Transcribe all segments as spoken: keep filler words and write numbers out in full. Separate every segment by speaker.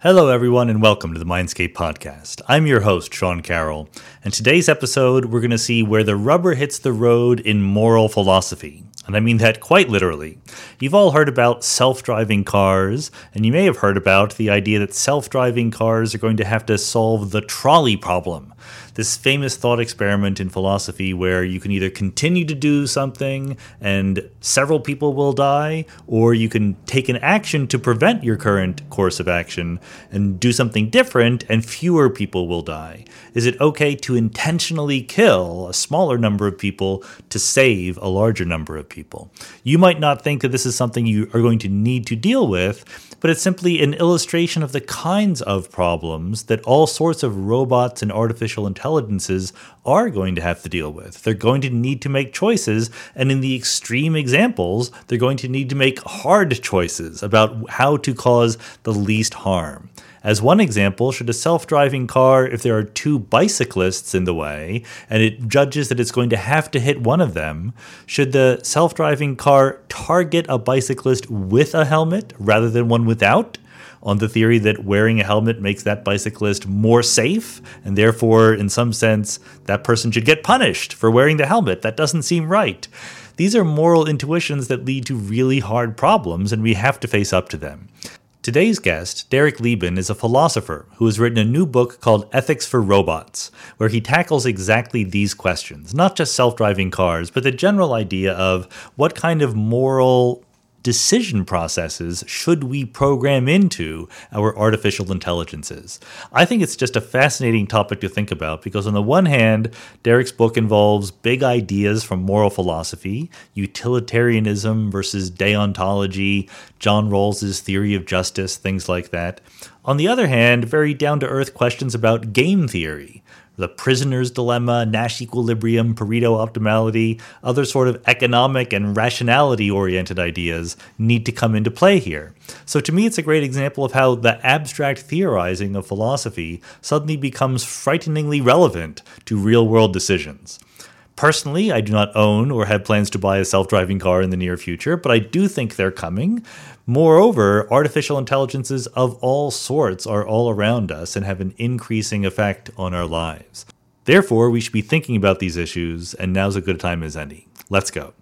Speaker 1: Hello, everyone, and welcome to the Mindscape Podcast. I'm your host, Sean Carroll, and today's episode, we're going to see where the rubber hits the road in moral philosophy. And I mean that quite literally. You've all heard about self-driving cars, and you may have heard about the idea that self-driving cars are going to have to solve the trolley problem. This famous thought experiment in philosophy where you can either continue to do something and several people will die, or you can take an action to prevent your current course of action and do something different and fewer people will die. Is it okay to intentionally kill a smaller number of people to save a larger number of people? You might not think that this is something you are going to need to deal with, but it's simply an illustration of the kinds of problems that all sorts of robots and artificial intelligences are going to have to deal with. They're going to need to make choices, and in the extreme examples, they're going to need to make hard choices about how to cause the least harm. As one example, should a self-driving car, if there are two bicyclists in the way, and it judges that it's going to have to hit one of them, should the self-driving car target a bicyclist with a helmet rather than one without, on the theory that wearing a helmet makes that bicyclist more safe, and therefore, in some sense, that person should get punished for wearing the helmet? That doesn't seem right. These are moral intuitions that lead to really hard problems, and we have to face up to them. Today's guest, Derek Lieben, is a philosopher who has written a new book called Ethics for Robots, where he tackles exactly these questions, not just self-driving cars, but the general idea of what kind of moral decision processes should we program into our artificial intelligences. I think it's just a fascinating topic to think about because on the one hand, Derek's book involves big ideas from moral philosophy, utilitarianism versus deontology, John Rawls's theory of justice, things like that. On the other hand, very down-to-earth questions about game theory, the prisoner's dilemma, Nash equilibrium, Pareto optimality, other sort of economic and rationality-oriented ideas need to come into play here. So to me, it's a great example of how the abstract theorizing of philosophy suddenly becomes frighteningly relevant to real-world decisions. Personally, I do not own or have plans to buy a self-driving car in the near future, but I do think they're coming. Moreover, artificial intelligences of all sorts are all around us and have an increasing effect on our lives. Therefore, we should be thinking about these issues, and now's a good time as any. Let's go.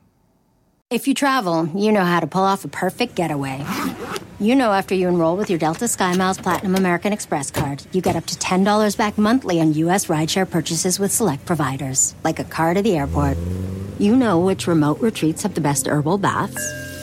Speaker 2: If you travel, you know how to pull off a perfect getaway. You know after you enroll with your Delta SkyMiles Platinum American Express card, you get up to ten dollars back monthly on U S rideshare purchases with select providers, like a car to the airport. You know which remote retreats have the best herbal baths,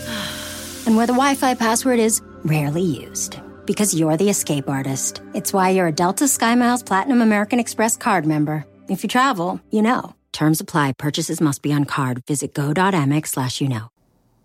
Speaker 2: and where the Wi-Fi password is rarely used. Because you're the escape artist. It's why you're a Delta SkyMiles Platinum American Express card member. If you travel, you know. Terms apply. Purchases must be on card. Visit go.amex slash you know.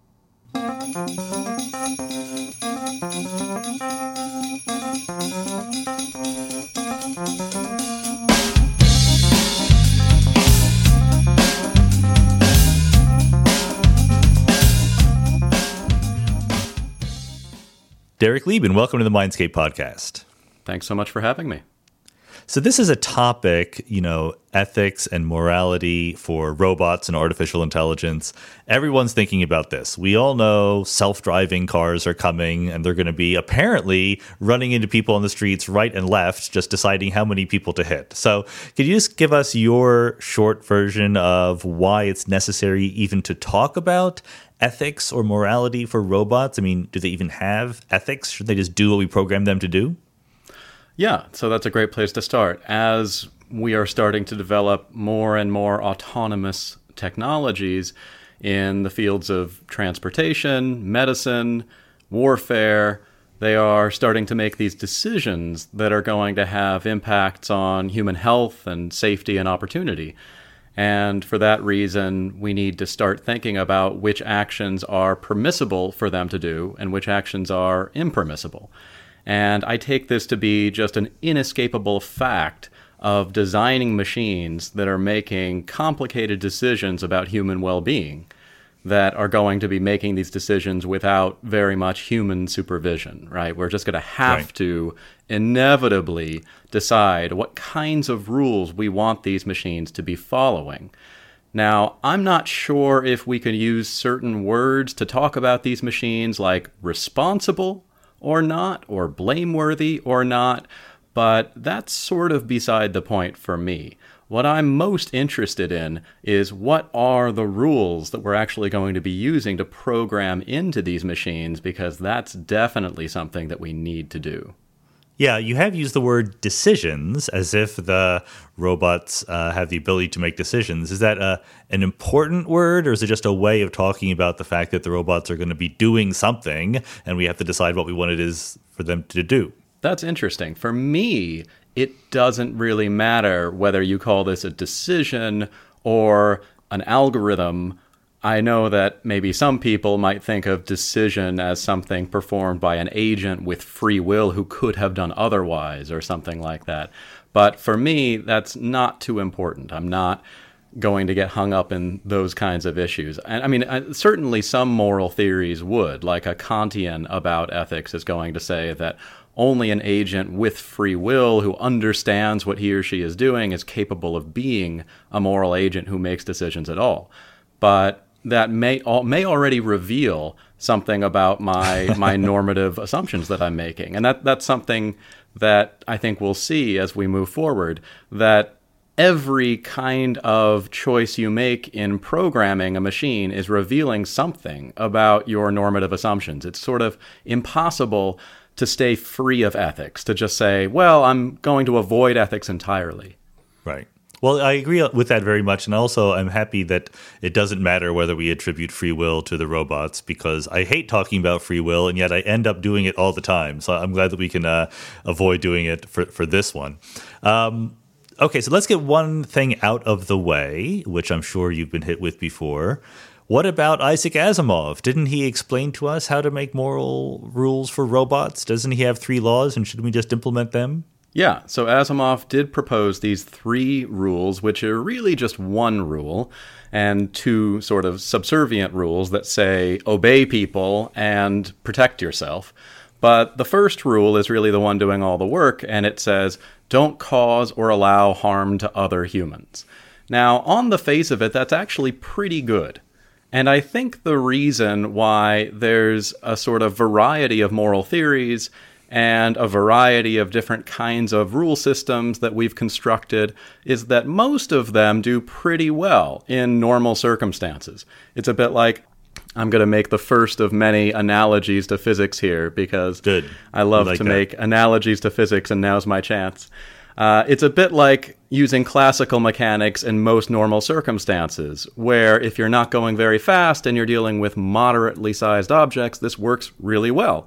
Speaker 1: Derek Lieben, welcome to the Mindscape Podcast.
Speaker 3: Thanks so much for having me.
Speaker 1: So this is a topic, you know, ethics and morality for robots and artificial intelligence. Everyone's thinking about this. We all know self-driving cars are coming, and they're going to be apparently running into people on the streets right and left, just deciding how many people to hit. So could you just give us your short version of why it's necessary even to talk about ethics or morality for robots? I mean, do they even have ethics? Should they just do what we program them to do?
Speaker 3: Yeah, so that's a great place to start. As we are starting to develop more and more autonomous technologies in the fields of transportation, medicine, warfare, they are starting to make these decisions that are going to have impacts on human health and safety and opportunity. And for that reason, we need to start thinking about which actions are permissible for them to do and which actions are impermissible. And I take this to be just an inescapable fact of designing machines that are making complicated decisions about human well-being that are going to be making these decisions without very much human supervision, right? We're just going to have
Speaker 1: right.
Speaker 3: to inevitably decide what kinds of rules we want these machines to be following. Now, I'm not sure if we could use certain words to talk about these machines like responsible or not, or blameworthy or not, but that's sort of beside the point for me. What I'm most interested in is what are the rules that we're actually going to be using to program into these machines, because that's definitely something that we need to do.
Speaker 1: Yeah, you have used the word decisions as if the robots uh, have the ability to make decisions. Is that a, an important word, or is it just a way of talking about the fact that the robots are going to be doing something and we have to decide what we want it is for them to do?
Speaker 3: That's interesting. For me, it doesn't really matter whether you call this a decision or an algorithm. I know that maybe some people might think of decision as something performed by an agent with free will who could have done otherwise or something like that. But for me, that's not too important. I'm not going to get hung up in those kinds of issues. And I mean, I, certainly some moral theories would, like a Kantian about ethics is going to say that only an agent with free will who understands what he or she is doing is capable of being a moral agent who makes decisions at all. But that may all, may already reveal something about my my normative assumptions that I'm making. And that that's something that I think we'll see as we move forward, that every kind of choice you make in programming a machine is revealing something about your normative assumptions. It's sort of impossible to stay free of ethics, to just say, well, I'm going to avoid ethics entirely.
Speaker 1: Right. Well, I agree with that very much. And also, I'm happy that it doesn't matter whether we attribute free will to the robots, because I hate talking about free will, and yet I end up doing it all the time. So I'm glad that we can uh, avoid doing it for, for this one. Um, okay, so let's get one thing out of the way, which I'm sure you've been hit with before. What about Isaac Asimov? Didn't he explain to us how to make moral rules for robots? Doesn't he have three laws, and should we just implement them?
Speaker 3: Yeah, so Asimov did propose these three rules, which are really just one rule, and two sort of subservient rules that say obey people and protect yourself. But the first rule is really the one doing all the work, and it says don't cause or allow harm to other humans. Now, on the face of it, that's actually pretty good. And I think the reason why there's a sort of variety of moral theories and a variety of different kinds of rule systems that we've constructed is that most of them do pretty well in normal circumstances. It's a bit like, I'm going to make the first of many analogies to physics here, because
Speaker 1: Good.
Speaker 3: I love
Speaker 1: like
Speaker 3: to
Speaker 1: that.
Speaker 3: make analogies to physics, and now's my chance. Uh, it's a bit like using classical mechanics in most normal circumstances, where if you're not going very fast and you're dealing with moderately sized objects, this works really well.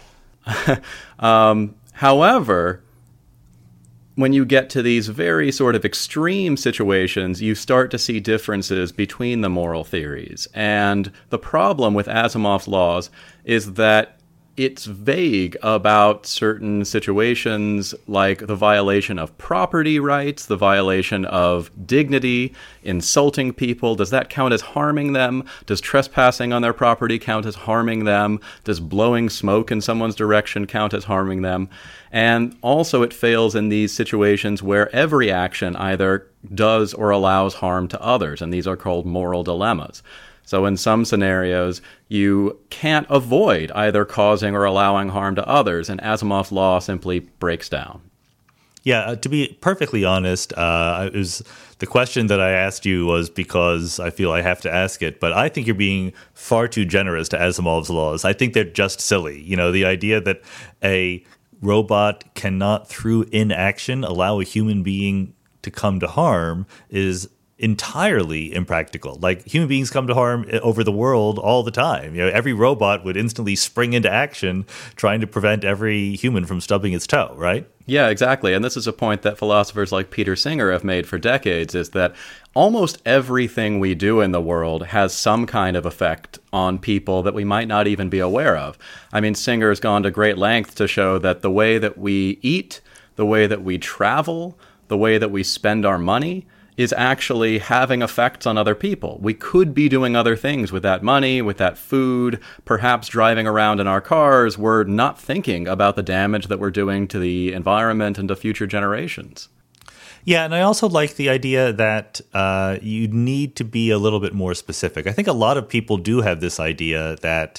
Speaker 3: um, however, when you get to these very sort of extreme situations, you start to see differences between the moral theories. And the problem with Asimov's laws is that it's vague about certain situations, like the violation of property rights, the violation of dignity, insulting people. Does that count as harming them? Does trespassing on their property count as harming them? Does blowing smoke in someone's direction count as harming them? And also it fails in these situations where every action either does or allows harm to others, and these are called moral dilemmas. So in some scenarios, you can't avoid either causing or allowing harm to others, and Asimov's law simply breaks down.
Speaker 1: Yeah, uh, to be perfectly honest, uh, it was, the question that I asked you was because I feel I have to ask it, but I think you're being far too generous to Asimov's laws. I think they're just silly. You know, the idea that a robot cannot, through inaction, allow a human being to come to harm is entirely impractical. Like, human beings come to harm over the world all the time. You know, every robot would instantly spring into action trying to prevent every human from stubbing its toe, right?
Speaker 3: Yeah, exactly. And this is a point that philosophers like Peter Singer have made for decades, is that almost everything we do in the world has some kind of effect on people that we might not even be aware of. I mean, Singer has gone to great lengths to show that the way that we eat, the way that we travel, the way that we spend our money is actually having effects on other people. We could be doing other things with that money, with that food, perhaps driving around in our cars. We're not thinking about the damage that we're doing to the environment and to future generations.
Speaker 1: Yeah, and I also like the idea that uh, you need to be a little bit more specific. I think a lot of people do have this idea that,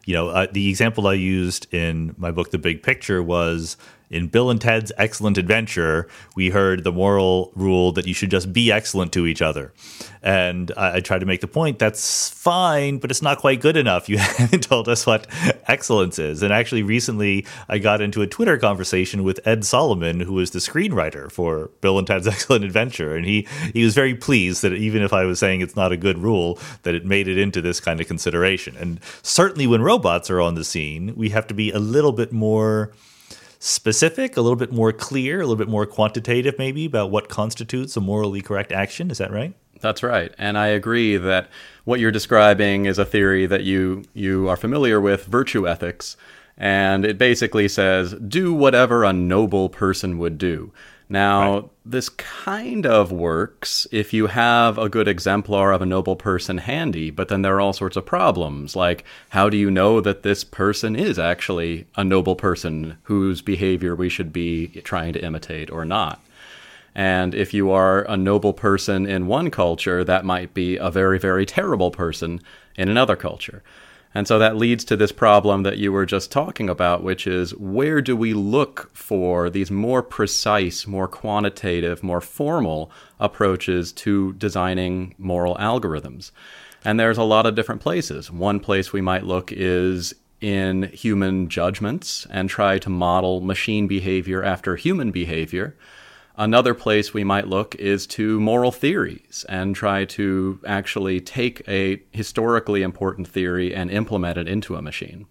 Speaker 1: you know, uh, the example I used in my book, The Big Picture, was in Bill and Ted's Excellent Adventure, we heard the moral rule that you should just be excellent to each other. And I, I tried to make the point that's fine, but it's not quite good enough. You haven't told us what excellence is. And actually, recently, I got into a Twitter conversation with Ed Solomon, who is the screenwriter for Bill and Ted's Excellent Adventure. And he, he was very pleased that even if I was saying it's not a good rule, that it made it into this kind of consideration. And certainly when robots are on the scene, we have to be a little bit more specific, a little bit more clear, a little bit more quantitative maybe about what constitutes a morally correct action. Is that right?
Speaker 3: That's right. And I agree that what you're describing is a theory that you you are familiar with, virtue ethics. And it basically says, do whatever a noble person would do. Now, right. This kind of works if you have a good exemplar of a noble person handy, but then there are all sorts of problems, like how do you know that this person is actually a noble person whose behavior we should be trying to imitate or not? And if you are a noble person in one culture, that might be a very, very terrible person in another culture. And so that leads to this problem that you were just talking about, which is where do we look for these more precise, more quantitative, more formal approaches to designing moral algorithms? And there's a lot of different places. One place we might look is in human judgments and try to model machine behavior after human behavior. Another place we might look is to moral theories and try to actually take a historically important theory and implement it into a machine.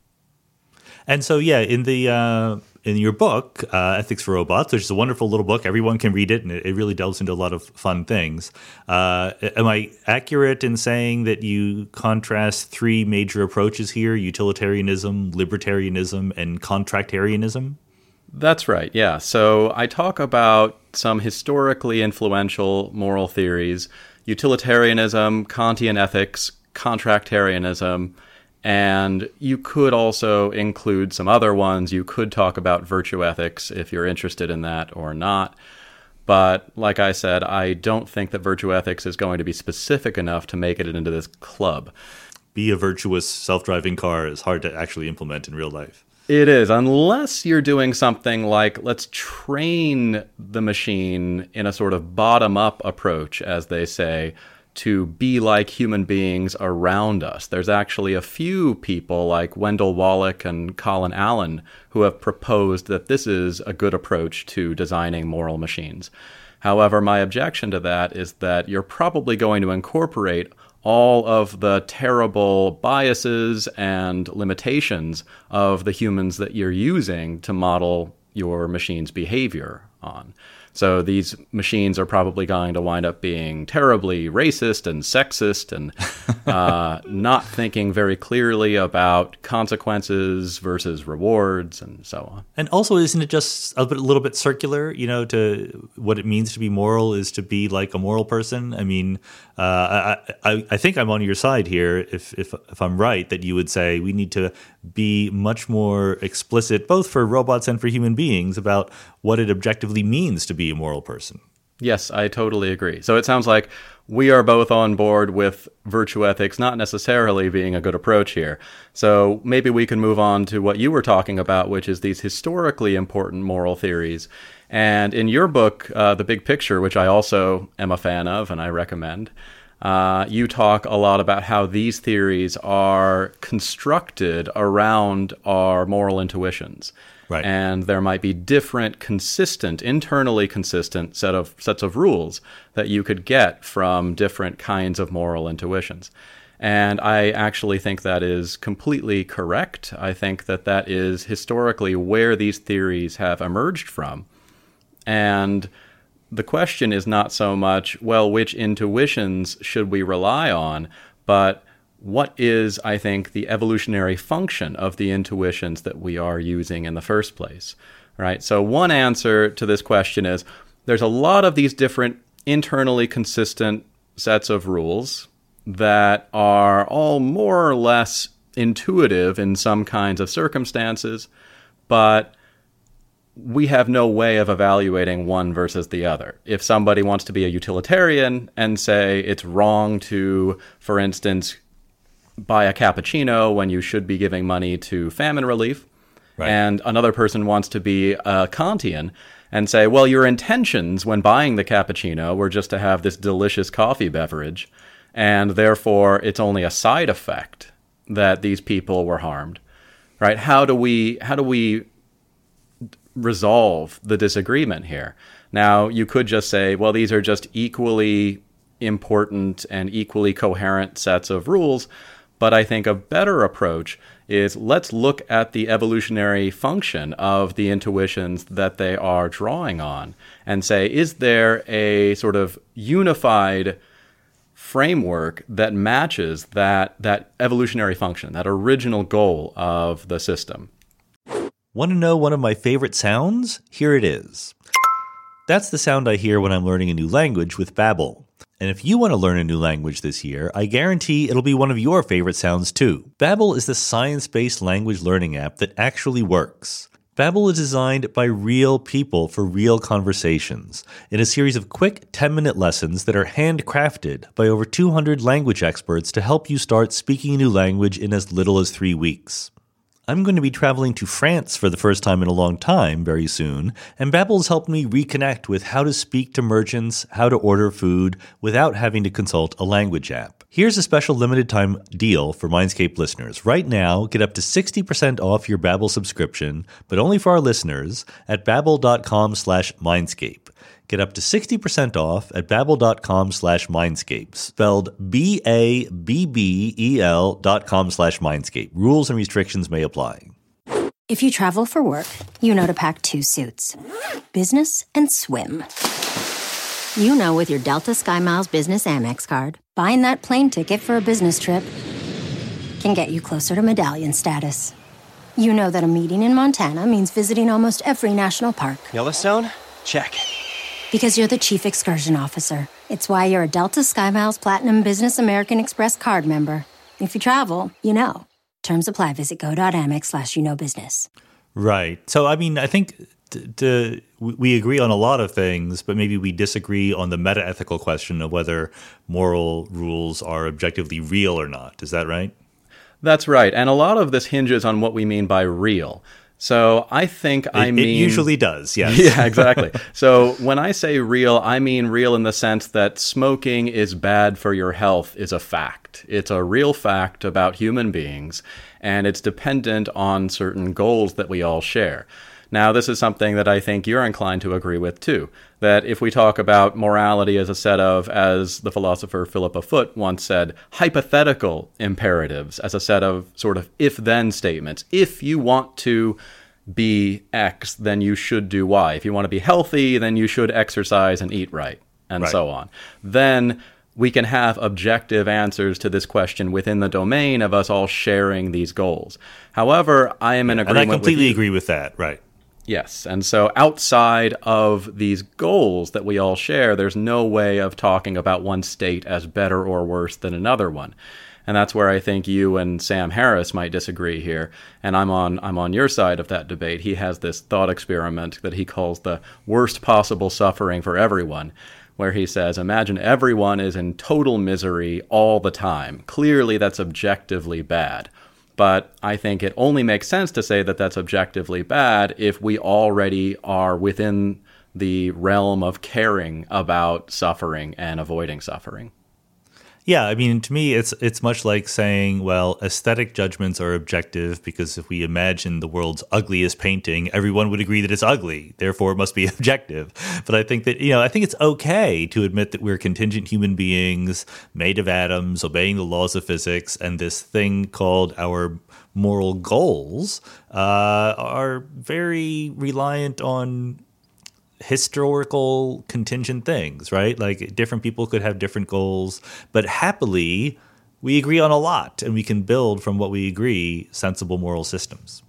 Speaker 1: And so, yeah, in the uh, in your book, uh, Ethics for Robots, which is a wonderful little book, everyone can read it, and it, it really delves into a lot of fun things. Uh, am I accurate in saying that you contrast three major approaches here: utilitarianism, libertarianism, and contractarianism?
Speaker 3: That's right, yeah. So I talk about some historically influential moral theories: utilitarianism, Kantian ethics, contractarianism, and you could also include some other ones. You could talk about virtue ethics if you're interested in that or not. But like I said, I don't think that virtue ethics is going to be specific enough to make it into this club.
Speaker 1: Be a virtuous self-driving car is hard to actually implement in real life.
Speaker 3: It is, unless you're doing something like, let's train the machine in a sort of bottom-up approach, as they say, to be like human beings around us. There's actually a few people like Wendell Wallach and Colin Allen who have proposed that this is a good approach to designing moral machines. However, my objection to that is that you're probably going to incorporate all of the terrible biases and limitations of the humans that you're using to model your machine's behavior on. So these machines are probably going to wind up being terribly racist and sexist and uh, not thinking very clearly about consequences versus rewards and so on.
Speaker 1: And also, isn't it just a, bit, a little bit circular? You know, to what it means to be moral is to be like a moral person. I mean, uh, I, I, I think I'm on your side here if, if if I'm right, that you would say we need to be much more explicit, both for robots and for human beings, about what it objectively means to be a moral person.
Speaker 3: Yes, I totally agree. So it sounds like we are both on board with virtue ethics not necessarily being a good approach here. So maybe we can move on to what you were talking about, which is these historically important moral theories. And in your book, uh, The Big Picture, which I also am a fan of and I recommend, Uh, you talk a lot about how these theories are constructed around our moral intuitions.
Speaker 1: Right.
Speaker 3: And there might be different, consistent, internally consistent set of sets of rules that you could get from different kinds of moral intuitions. And I actually think that is completely correct. I think that that is historically where these theories have emerged from. And the question is not so much, well, which intuitions should we rely on, but what is, I think, the evolutionary function of the intuitions that we are using in the first place, right? So one answer to this question is there's a lot of these different internally consistent sets of rules that are all more or less intuitive in some kinds of circumstances, but we have no way of evaluating one versus the other. If somebody wants to be a utilitarian and say it's wrong to, for instance, buy a cappuccino when you should be giving money to famine relief. Right. And another person wants to be a Kantian and say, well, your intentions when buying the cappuccino were just to have this delicious coffee beverage, and therefore it's only a side effect that these people were harmed. Right? How do we how do we resolve the disagreement here? Now, you could just say, well, these are just equally important and equally coherent sets of rules. But I think a better approach is let's look at the evolutionary function of the intuitions that they are drawing on and say, is there a sort of unified framework that matches that, that evolutionary function, that original goal of the system?
Speaker 1: Want to know one of my favorite sounds? Here it is. That's the sound I hear when I'm learning a new language with Babbel. And if you want to learn a new language this year, I guarantee it'll be one of your favorite sounds too. Babbel is the science-based language learning app that actually works. Babbel is designed by real people for real conversations in a series of quick ten-minute lessons that are handcrafted by over two hundred language experts to help you start speaking a new language in as little as three weeks. I'm going to be traveling to France for the first time in a long time very soon, and Babbel has helped me reconnect with how to speak to merchants, how to order food, without having to consult a language app. Here's a special limited time deal for Mindscape listeners. Right now, get up to sixty percent off your Babbel subscription, but only for our listeners at babbel.com slash Mindscape. Get up to sixty percent off at babbel.com slash Mindscape, spelled B A B B E L dot com slash Mindscape. Rules and restrictions may apply.
Speaker 2: If you travel for work, you know to pack two suits, business and swim. You know with your Delta SkyMiles Business Amex card, buying that plane ticket for a business trip can get you closer to medallion status. You know that a meeting in Montana means visiting almost every national park.
Speaker 4: Yellowstone? Check.
Speaker 2: Because you're the chief excursion officer. It's why you're a Delta SkyMiles Platinum Business American Express card member. If you travel, you know. Terms apply. Visit go.amex slash you know business.
Speaker 1: Right. So, I mean, I think t- t- we agree on a lot of things, but maybe we disagree on the meta-ethical question of whether moral rules are objectively real or not. Is that right?
Speaker 3: That's right. And a lot of this hinges on what we mean by real. So I think I
Speaker 1: it,
Speaker 3: mean...
Speaker 1: It usually does, yes.
Speaker 3: Yeah, exactly. So when I say real, I mean real in the sense that smoking is bad for your health is a fact. It's a real fact about human beings, and it's dependent on certain goals that we all share. Now, this is something that I think you're inclined to agree with, too. That if we talk about morality as a set of, as the philosopher Philippa Foot once said, hypothetical imperatives, as a set of sort of if-then statements. If you want to be X, then you should do Y. If you want to be healthy, then you should exercise and eat right, and right. so on. Then we can have objective answers to this question within the domain of us all sharing these goals. However, I am in agreement with
Speaker 1: And I completely
Speaker 3: with
Speaker 1: agree with that, right.
Speaker 3: Yes, and so outside of these goals that we all share, there's no way of talking about one state as better or worse than another one. And that's where I think you and Sam Harris might disagree here. And I'm on I'm on your side of that debate. He has this thought experiment that he calls the worst possible suffering for everyone, where he says, imagine everyone is in total misery all the time. Clearly, that's objectively bad. But I think it only makes sense to say that that's objectively bad if we already are within the realm of caring about suffering and avoiding suffering.
Speaker 1: Yeah, I mean, to me, it's it's much like saying, well, aesthetic judgments are objective because if we imagine the world's ugliest painting, everyone would agree that it's ugly. Therefore, it must be objective. But I think that, you know, I think it's okay to admit that we're contingent human beings made of atoms, obeying the laws of physics, and this thing called our moral goals uh, are very reliant on historical contingent things, right? Like different people could have different goals, but happily we agree on a lot and we can build from what we agree sensible moral systems.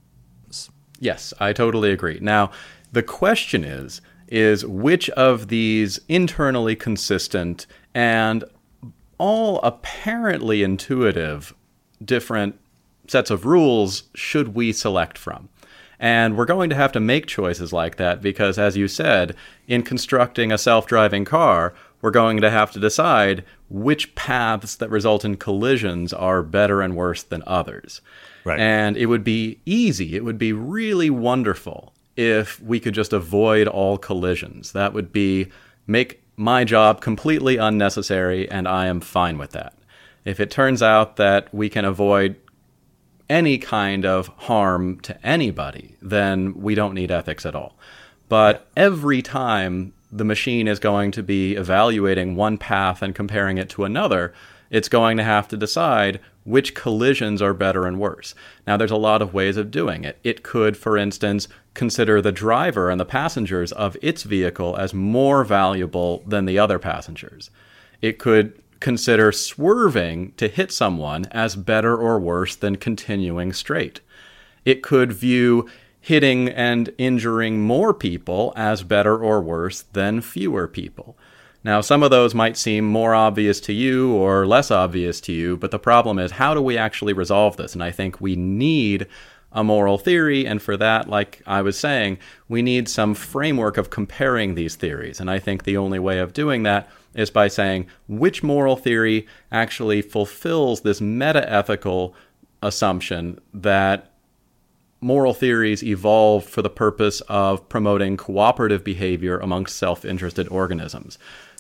Speaker 3: Yes, I totally agree. Now, the question is, is which of these internally consistent and all apparently intuitive different sets of rules should we select from? And we're going to have to make choices like that because, as you said, in constructing a self-driving car, we're going to have to decide which paths that result in collisions are better and worse than others.
Speaker 1: Right.
Speaker 3: And it would be easy, it would be really wonderful if we could just avoid all collisions. That would be make my job completely unnecessary, and I am fine with that. If it turns out that we can avoid any kind of harm to anybody, then we don't need ethics at all. But every time the machine is going to be evaluating one path and comparing it to another, it's going to have to decide which collisions are better and worse. Now, there's a lot of ways of doing it. It could, for instance, consider the driver and the passengers of its vehicle as more valuable than the other passengers. It could consider swerving to hit someone as better or worse than continuing straight. It could view hitting and injuring more people as better or worse than fewer people. Now, some of those might seem more obvious to you or less obvious to you, but the problem is, how do we actually resolve this? And I think we need a moral theory, and for that, like I was saying, we need some framework of comparing these theories. And I think the only way of doing that is by saying which moral theory actually fulfills this meta-ethical assumption that moral theories evolved for the purpose of promoting cooperative behavior amongst self-interested organisms.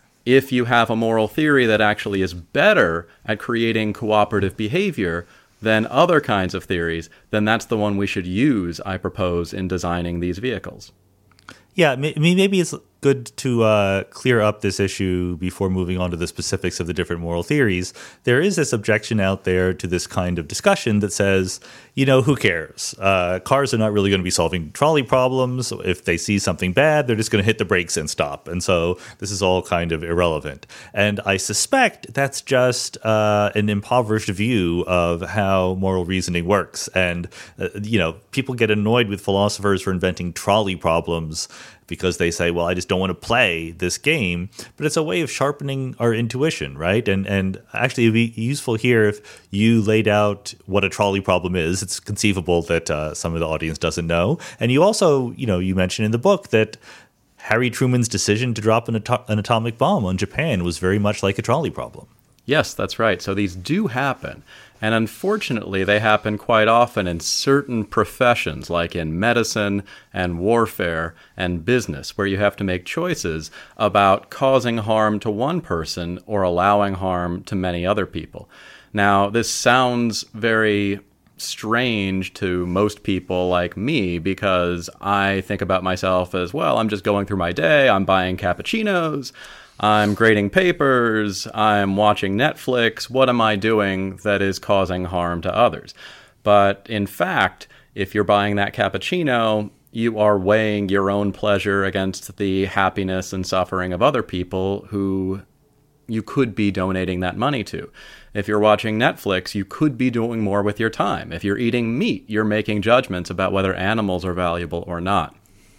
Speaker 3: If you have a moral theory that actually is better at creating cooperative behavior than other kinds of theories, then that's the one we should use, I propose, in designing these vehicles.
Speaker 1: Yeah, I mean, maybe it's good to uh, clear up this issue before moving on to the specifics of the different moral theories. There is this objection out there to this kind of discussion that says, you know, who cares? Uh, cars are not really going to be solving trolley problems. If they see something bad, they're just going to hit the brakes and stop. And so this is all kind of irrelevant. And I suspect that's just uh, an impoverished view of how moral reasoning works. And, uh, you know, people get annoyed with philosophers for inventing trolley problems because they say, well, I just don't want to play this game. But it's a way of sharpening our intuition, right? And and actually, it'd be useful here if you laid out what a trolley problem is. It's conceivable that uh, some of the audience doesn't know. And you also, you know, you mentioned in the book that Harry Truman's decision to drop an, ato- an atomic bomb on Japan was very much like a trolley problem.
Speaker 3: Yes, that's right. So these do happen. And unfortunately, they happen quite often in certain professions, like in medicine and warfare and business, where you have to make choices about causing harm to one person or allowing harm to many other people. Now, this sounds very strange to most people like me, because I think about myself as, well, I'm just going through my day, I'm buying cappuccinos, I'm grading papers, I'm watching Netflix. What am I doing that is causing harm to others? But in fact, if you're buying that cappuccino, you are weighing your own pleasure against the happiness and suffering of other people who you could be donating that money to. If you're watching Netflix, you could be doing more with your time. If you're eating meat, you're making judgments about whether animals are valuable or not.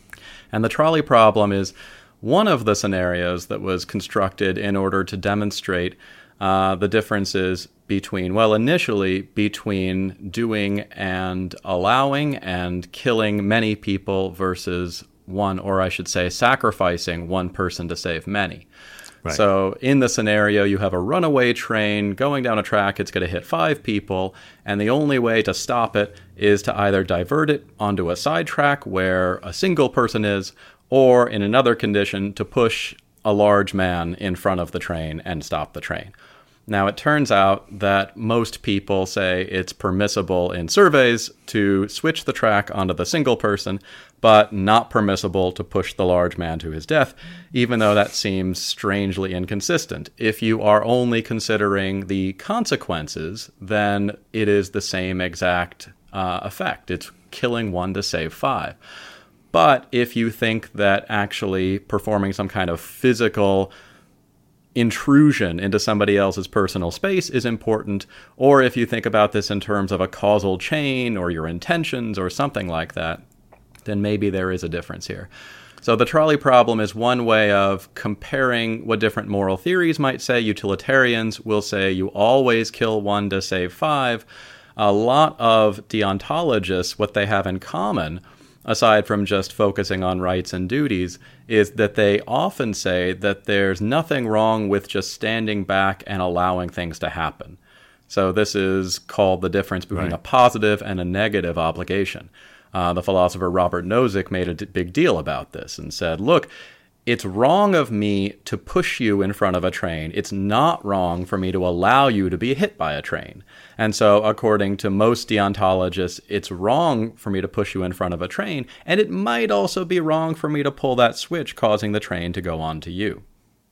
Speaker 3: And the trolley problem is one of the scenarios that was constructed in order to demonstrate uh, the differences between, well, initially between doing and allowing and killing many people versus one, or I should say sacrificing one person to save many. Right. So in the scenario, you have a runaway train going down a track. It's going to hit five people, and the only way to stop it is to either divert it onto a side track where a single person is, or in another condition, to push a large man in front of the train and stop the train. Now, it turns out that most people say it's permissible in surveys to switch the track onto the single person, but not permissible to push the large man to his death, even though that seems strangely inconsistent. If you are only considering the consequences, then it is the same exact uh, effect. It's killing one to save five. But if you think that actually performing some kind of physical intrusion into somebody else's personal space is important, or if you think about this in terms of a causal chain or your intentions or something like that, then maybe there is a difference here. So the trolley problem is one way of comparing what different moral theories might say. Utilitarians will say you always kill one to save five. A lot of deontologists, what they have in common aside from just focusing on rights and duties, is that they often say that there's nothing wrong with just standing back and allowing things to happen. So this is called the difference between right. a positive and a negative obligation. Uh, the philosopher Robert Nozick made a d- big deal about this and said, look, it's wrong of me to push you in front of a train. It's not wrong for me to allow you to be hit by a train. And so, according to most deontologists, it's wrong for me to push you in front of a train, and it might also be wrong for me to pull that switch, causing the train to go on to you.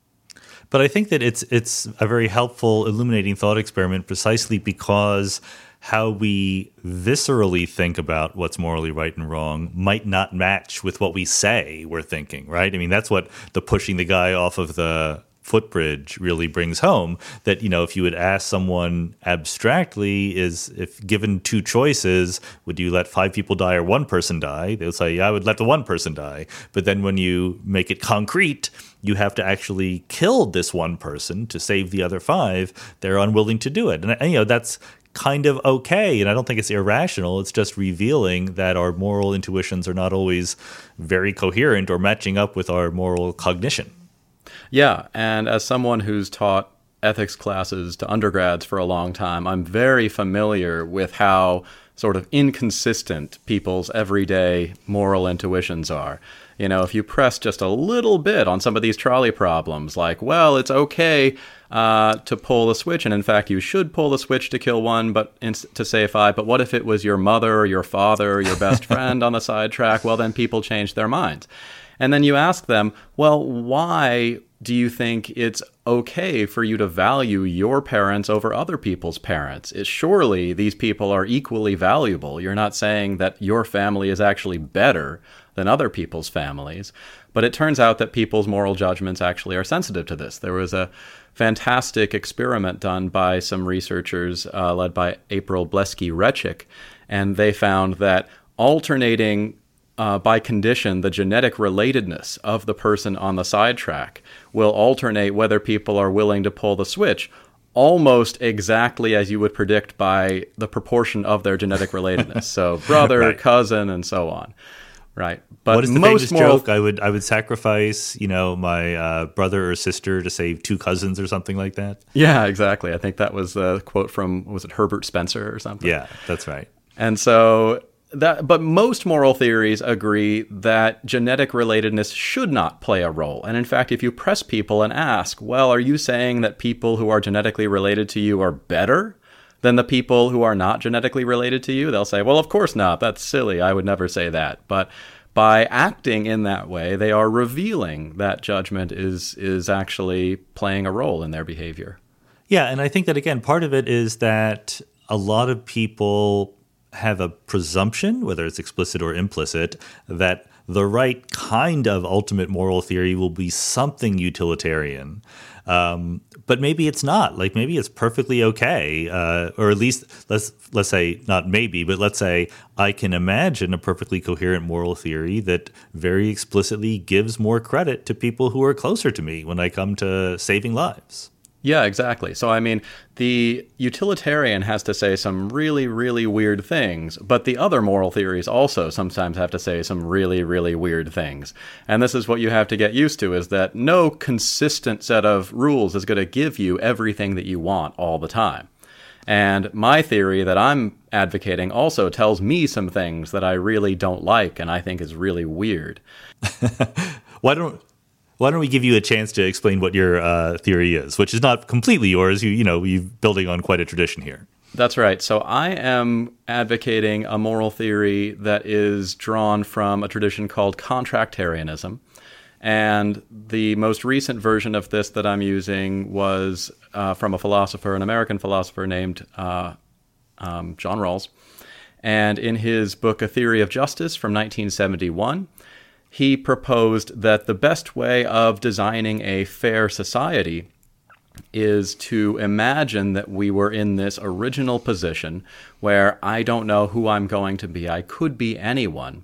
Speaker 1: But I think that it's it's a very helpful, illuminating thought experiment precisely because how we viscerally think about what's morally right and wrong might not match with what we say we're thinking, right? I mean, that's what the pushing the guy off of the footbridge really brings home, that, you know, if you would ask someone abstractly, is if given two choices, would you let five people die or one person die? They'll say, yeah, I would let the one person die. But then when you make it concrete, you have to actually kill this one person to save the other five. They're unwilling to do it. And, and you know, that's kind of okay, and I don't think it's irrational. It's just revealing that our moral intuitions are not always very coherent or matching up with our moral cognition.
Speaker 3: Yeah, and as someone who's taught ethics classes to undergrads for a long time, I'm very familiar with how sort of inconsistent people's everyday moral intuitions are. You know, if you press just a little bit on some of these trolley problems, like, well, it's okay uh, to pull the switch, and in fact, you should pull the switch to kill one, but in, to save five. But what if it was your mother or your father or your best friend on the sidetrack? Well, then people change their minds. And then you ask them, well, why do you think it's okay for you to value your parents over other people's parents? It, surely these people are equally valuable. You're not saying that your family is actually better than other people's families. But it turns out that people's moral judgments actually are sensitive to this. There was a fantastic experiment done by some researchers uh, led by April Blesky-Rechik, and they found that alternating Uh, by condition, the genetic relatedness of the person on the sidetrack will alternate whether people are willing to pull the switch almost exactly as you would predict by the proportion of their genetic relatedness. So brother, right. cousin, and so on. Right. But
Speaker 1: what is the
Speaker 3: most
Speaker 1: famous
Speaker 3: moral...
Speaker 1: joke? I would I would sacrifice, you know, my uh, brother or sister to save two cousins or something like that.
Speaker 3: Yeah, exactly. I think that was a quote from, was it Herbert Spencer or something?
Speaker 1: Yeah, that's right.
Speaker 3: And so... That, but most moral theories agree that genetic relatedness should not play a role. And in fact, if you press people and ask, well, are you saying that people who are genetically related to you are better than the people who are not genetically related to you? They'll say, well, of course not. That's silly. I would never say that. But by acting in that way, they are revealing that judgment is is actually playing a role in their behavior.
Speaker 1: Yeah, and I think that, again, part of it is that a lot of people have a presumption, whether it's explicit or implicit, that the right kind of ultimate moral theory will be something utilitarian. Um, but maybe it's not. Like, maybe it's perfectly okay, uh, or at least let's let's say not maybe, but let's say I can imagine a perfectly coherent moral theory that very explicitly gives more credit to people who are closer to me when I come to saving lives.
Speaker 3: Yeah, exactly. So, I mean, the utilitarian has to say some really, really weird things, but the other moral theories also sometimes have to say some really, really weird things. And this is what you have to get used to, is that no consistent set of rules is going to give you everything that you want all the time. And my theory that I'm advocating also tells me some things that I really don't like and I think is really weird.
Speaker 1: Why don't... Why don't we give you a chance to explain what your uh, theory is, which is not completely yours. You, you know, you're building on quite a tradition here.
Speaker 3: That's right. So I am advocating a moral theory that is drawn from a tradition called contractarianism. And the most recent version of this that I'm using was uh, from a philosopher, an American philosopher named uh, um, John Rawls. And in his book, A Theory of Justice from nineteen seventy-one, he proposed that the best way of designing a fair society is to imagine that we were in this original position where I don't know who I'm going to be. I could be anyone.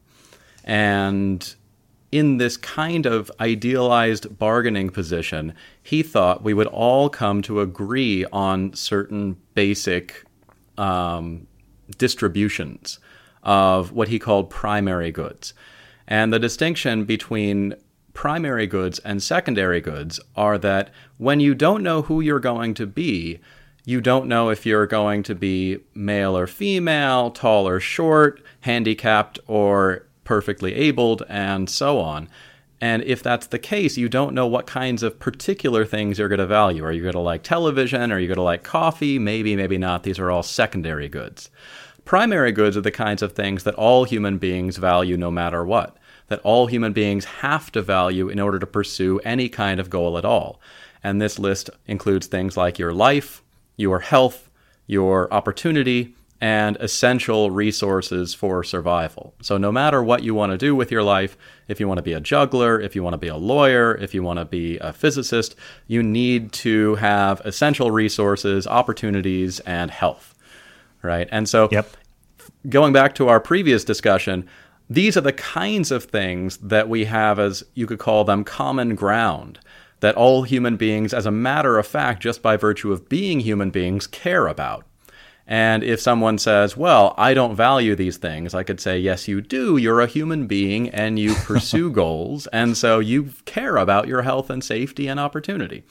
Speaker 3: And in this kind of idealized bargaining position, he thought we would all come to agree on certain basic um, distributions of what he called primary goods. And the distinction between primary goods and secondary goods are that when you don't know who you're going to be, you don't know if you're going to be male or female, tall or short, handicapped or perfectly abled, and so on. And if that's the case, you don't know what kinds of particular things you're going to value. Are you going to like television? Are you going to like coffee? Maybe, maybe not. These are all secondary goods. Primary goods are the kinds of things that all human beings value no matter what, that all human beings have to value in order to pursue any kind of goal at all. And this list includes things like your life, your health, your opportunity, and essential resources for survival. So no matter what you want to do with your life, if you want to be a juggler, if you want to be a lawyer, if you want to be a physicist, you need to have essential resources, opportunities, and health, right? And so
Speaker 1: yep.
Speaker 3: going back to our previous discussion, these are the kinds of things that we have as, you could call them, common ground, that all human beings, as a matter of fact, just by virtue of being human beings, care about. And if someone says, well, I don't value these things, I could say, yes, you do. You're a human being and you pursue goals. And so you care about your health and safety and opportunity.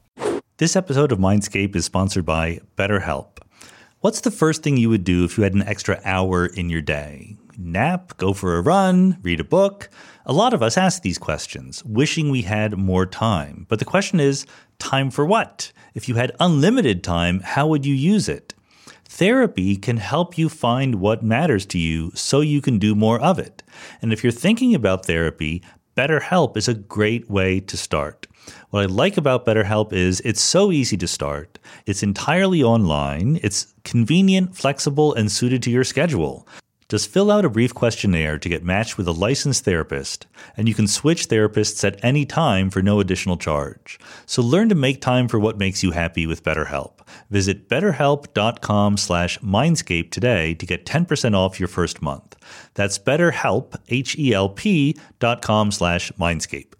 Speaker 1: This episode of Mindscape is sponsored by BetterHelp. What's the first thing you would do if you had an extra hour in your day? Nap, go for a run, read a book? A lot of us ask these questions, wishing we had more time. But the question is, time for what? If you had unlimited time, how would you use it? Therapy can help you find what matters to you so you can do more of it. And if you're thinking about therapy, BetterHelp is a great way to start. What I like about BetterHelp is it's so easy to start. It's entirely online. It's convenient, flexible, and suited to your schedule. Just fill out a brief questionnaire to get matched with a licensed therapist, and you can switch therapists at any time for no additional charge. So learn to make time for what makes you happy with BetterHelp. Visit betterhelp.com slash mindscape today to get ten percent off your first month. That's betterhelp, H-E-L-P dot com slash mindscape.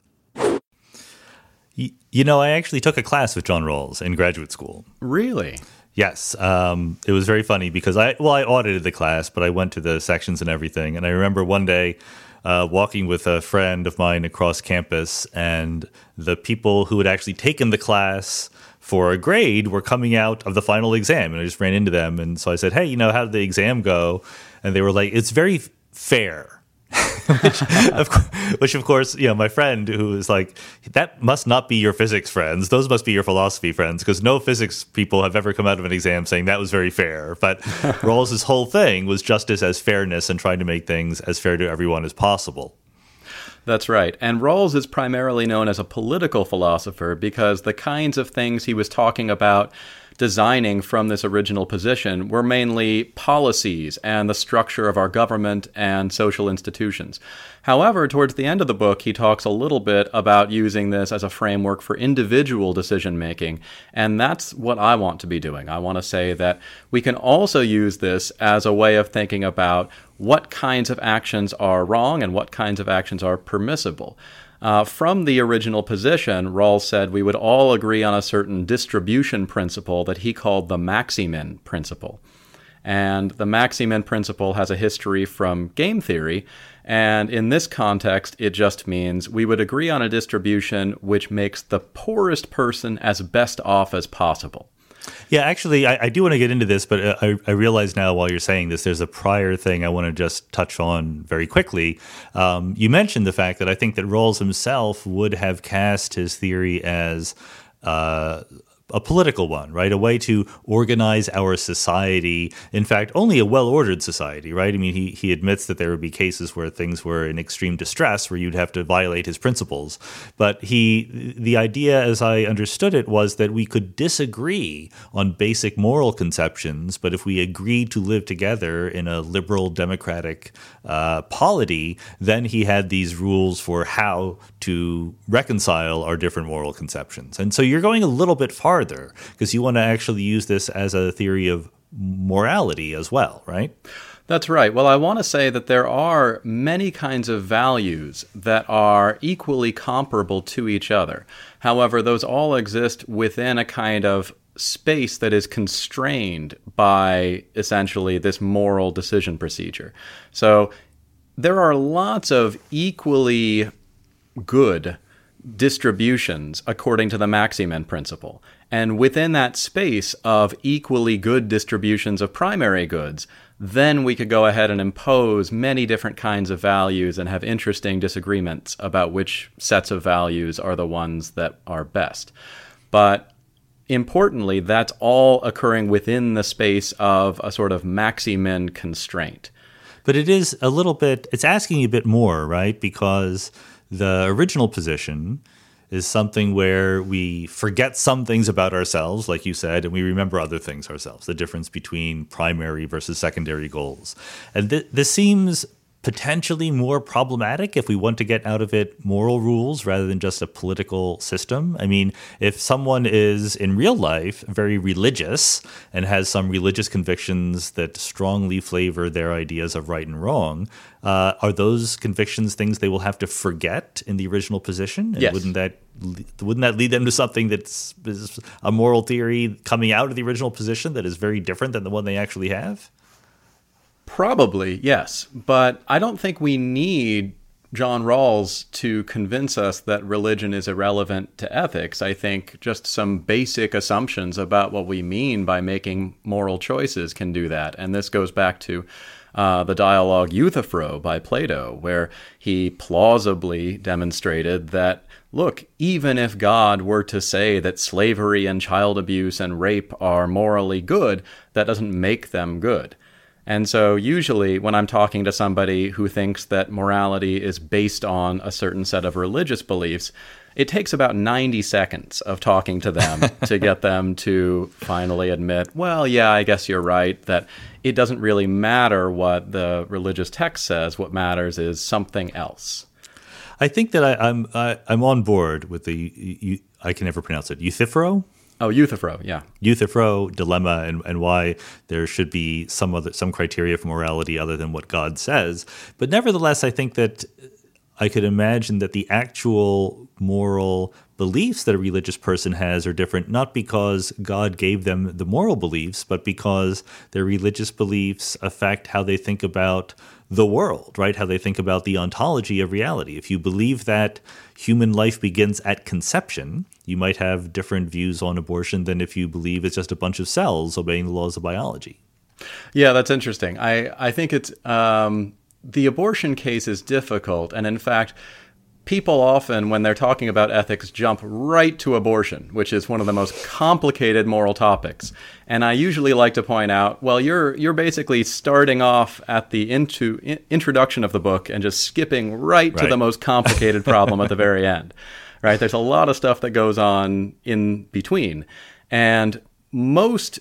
Speaker 1: You know, I actually took a class with John Rawls in graduate school.
Speaker 3: Really?
Speaker 1: Yes. Um, it was very funny because I, well, I audited the class, but I went to the sections and everything. And I remember one day uh, walking with a friend of mine across campus, and the people who had actually taken the class for a grade were coming out of the final exam. And I just ran into them. And so I said, hey, you know, how did the exam go? And they were like, it's very fair. which, of, which, of course, you know, my friend who was like, that must not be your physics friends. Those must be your philosophy friends, because no physics people have ever come out of an exam saying that was very fair. But Rawls' whole thing was justice as fairness and trying to make things as fair to everyone as possible.
Speaker 3: That's right. And Rawls is primarily known as a political philosopher because the kinds of things he was talking about designing from this original position were mainly policies and the structure of our government and social institutions. However, towards the end of the book, he talks a little bit about using this as a framework for individual decision-making, and that's what I want to be doing. I want to say that we can also use this as a way of thinking about what kinds of actions are wrong and what kinds of actions are permissible. Uh, from the original position, Rawls said we would all agree on a certain distribution principle that he called the Maximin principle. And the Maximin principle has a history from game theory, and in this context, it just means we would agree on a distribution which makes the poorest person as best off as possible.
Speaker 1: Yeah, actually, I, I do want to get into this, but I, I realize now while you're saying this, there's a prior thing I want to just touch on very quickly. Um, you mentioned the fact that I think that Rawls himself would have cast his theory as uh, a political one, right? A way to organize our society. In fact, only a well-ordered society, right? I mean, he, he admits that there would be cases where things were in extreme distress, where you'd have to violate his principles. But he, the idea, as I understood it, was that we could disagree on basic moral conceptions, but if we agreed to live together in a liberal democratic uh, polity, then he had these rules for how to reconcile our different moral conceptions. And so you're going a little bit farther, because you want to actually use this as a theory of morality as well, right?
Speaker 3: That's right. Well, I want to say that there are many kinds of values that are equally comparable to each other. However, those all exist within a kind of space that is constrained by essentially this moral decision procedure. So there are lots of equally good distributions according to the Maximin principle. And within that space of equally good distributions of primary goods, then we could go ahead and impose many different kinds of values and have interesting disagreements about which sets of values are the ones that are best. But importantly, that's all occurring within the space of a sort of Maximin constraint.
Speaker 1: But it is a little bit, it's asking a bit more, right? Because the original position is something where we forget some things about ourselves, like you said, and we remember other things ourselves, the difference between primary versus secondary goals. And th- this seems potentially more problematic if we want to get out of it moral rules rather than just a political system. I mean, if someone is in real life very religious and has some religious convictions that strongly flavor their ideas of right and wrong, uh, are those convictions things they will have to forget in the original position? And
Speaker 3: yes.
Speaker 1: Wouldn't that wouldn't that lead them to something that's is a moral theory coming out of the original position that is very different than the one they actually have?
Speaker 3: Probably, yes. But I don't think we need John Rawls to convince us that religion is irrelevant to ethics. I think just some basic assumptions about what we mean by making moral choices can do that. And this goes back to uh, the dialogue Euthyphro by Plato, where he plausibly demonstrated that, look, even if God were to say that slavery and child abuse and rape are morally good, that doesn't make them good. And so usually when I'm talking to somebody who thinks that morality is based on a certain set of religious beliefs, it takes about ninety seconds of talking to them to get them to finally admit, well, yeah, I guess you're right, that it doesn't really matter what the religious text says. What matters is something else.
Speaker 1: I think that I, I'm I, I'm on board with the, you, I can never pronounce it, Euthyphro?
Speaker 3: Oh, Euthyphro, yeah.
Speaker 1: Euthyphro dilemma and, and why there should be some other some criteria for morality other than what God says. But nevertheless, I think that I could imagine that the actual moral beliefs that a religious person has are different, not because God gave them the moral beliefs, but because their religious beliefs affect how they think about the world, right? How they think about the ontology of reality. If you believe that human life begins at conception, you might have different views on abortion than if you believe it's just a bunch of cells obeying the laws of biology.
Speaker 3: Yeah, that's interesting. I, I think it's um, the abortion case is difficult. And in fact, people often, when they're talking about ethics, jump right to abortion, which is one of the most complicated moral topics. And I usually like to point out, well, you're you're basically starting off at the into, in, introduction of the book and just skipping right, right. to the most complicated problem at the very end. Right? There's a lot of stuff that goes on in between. And most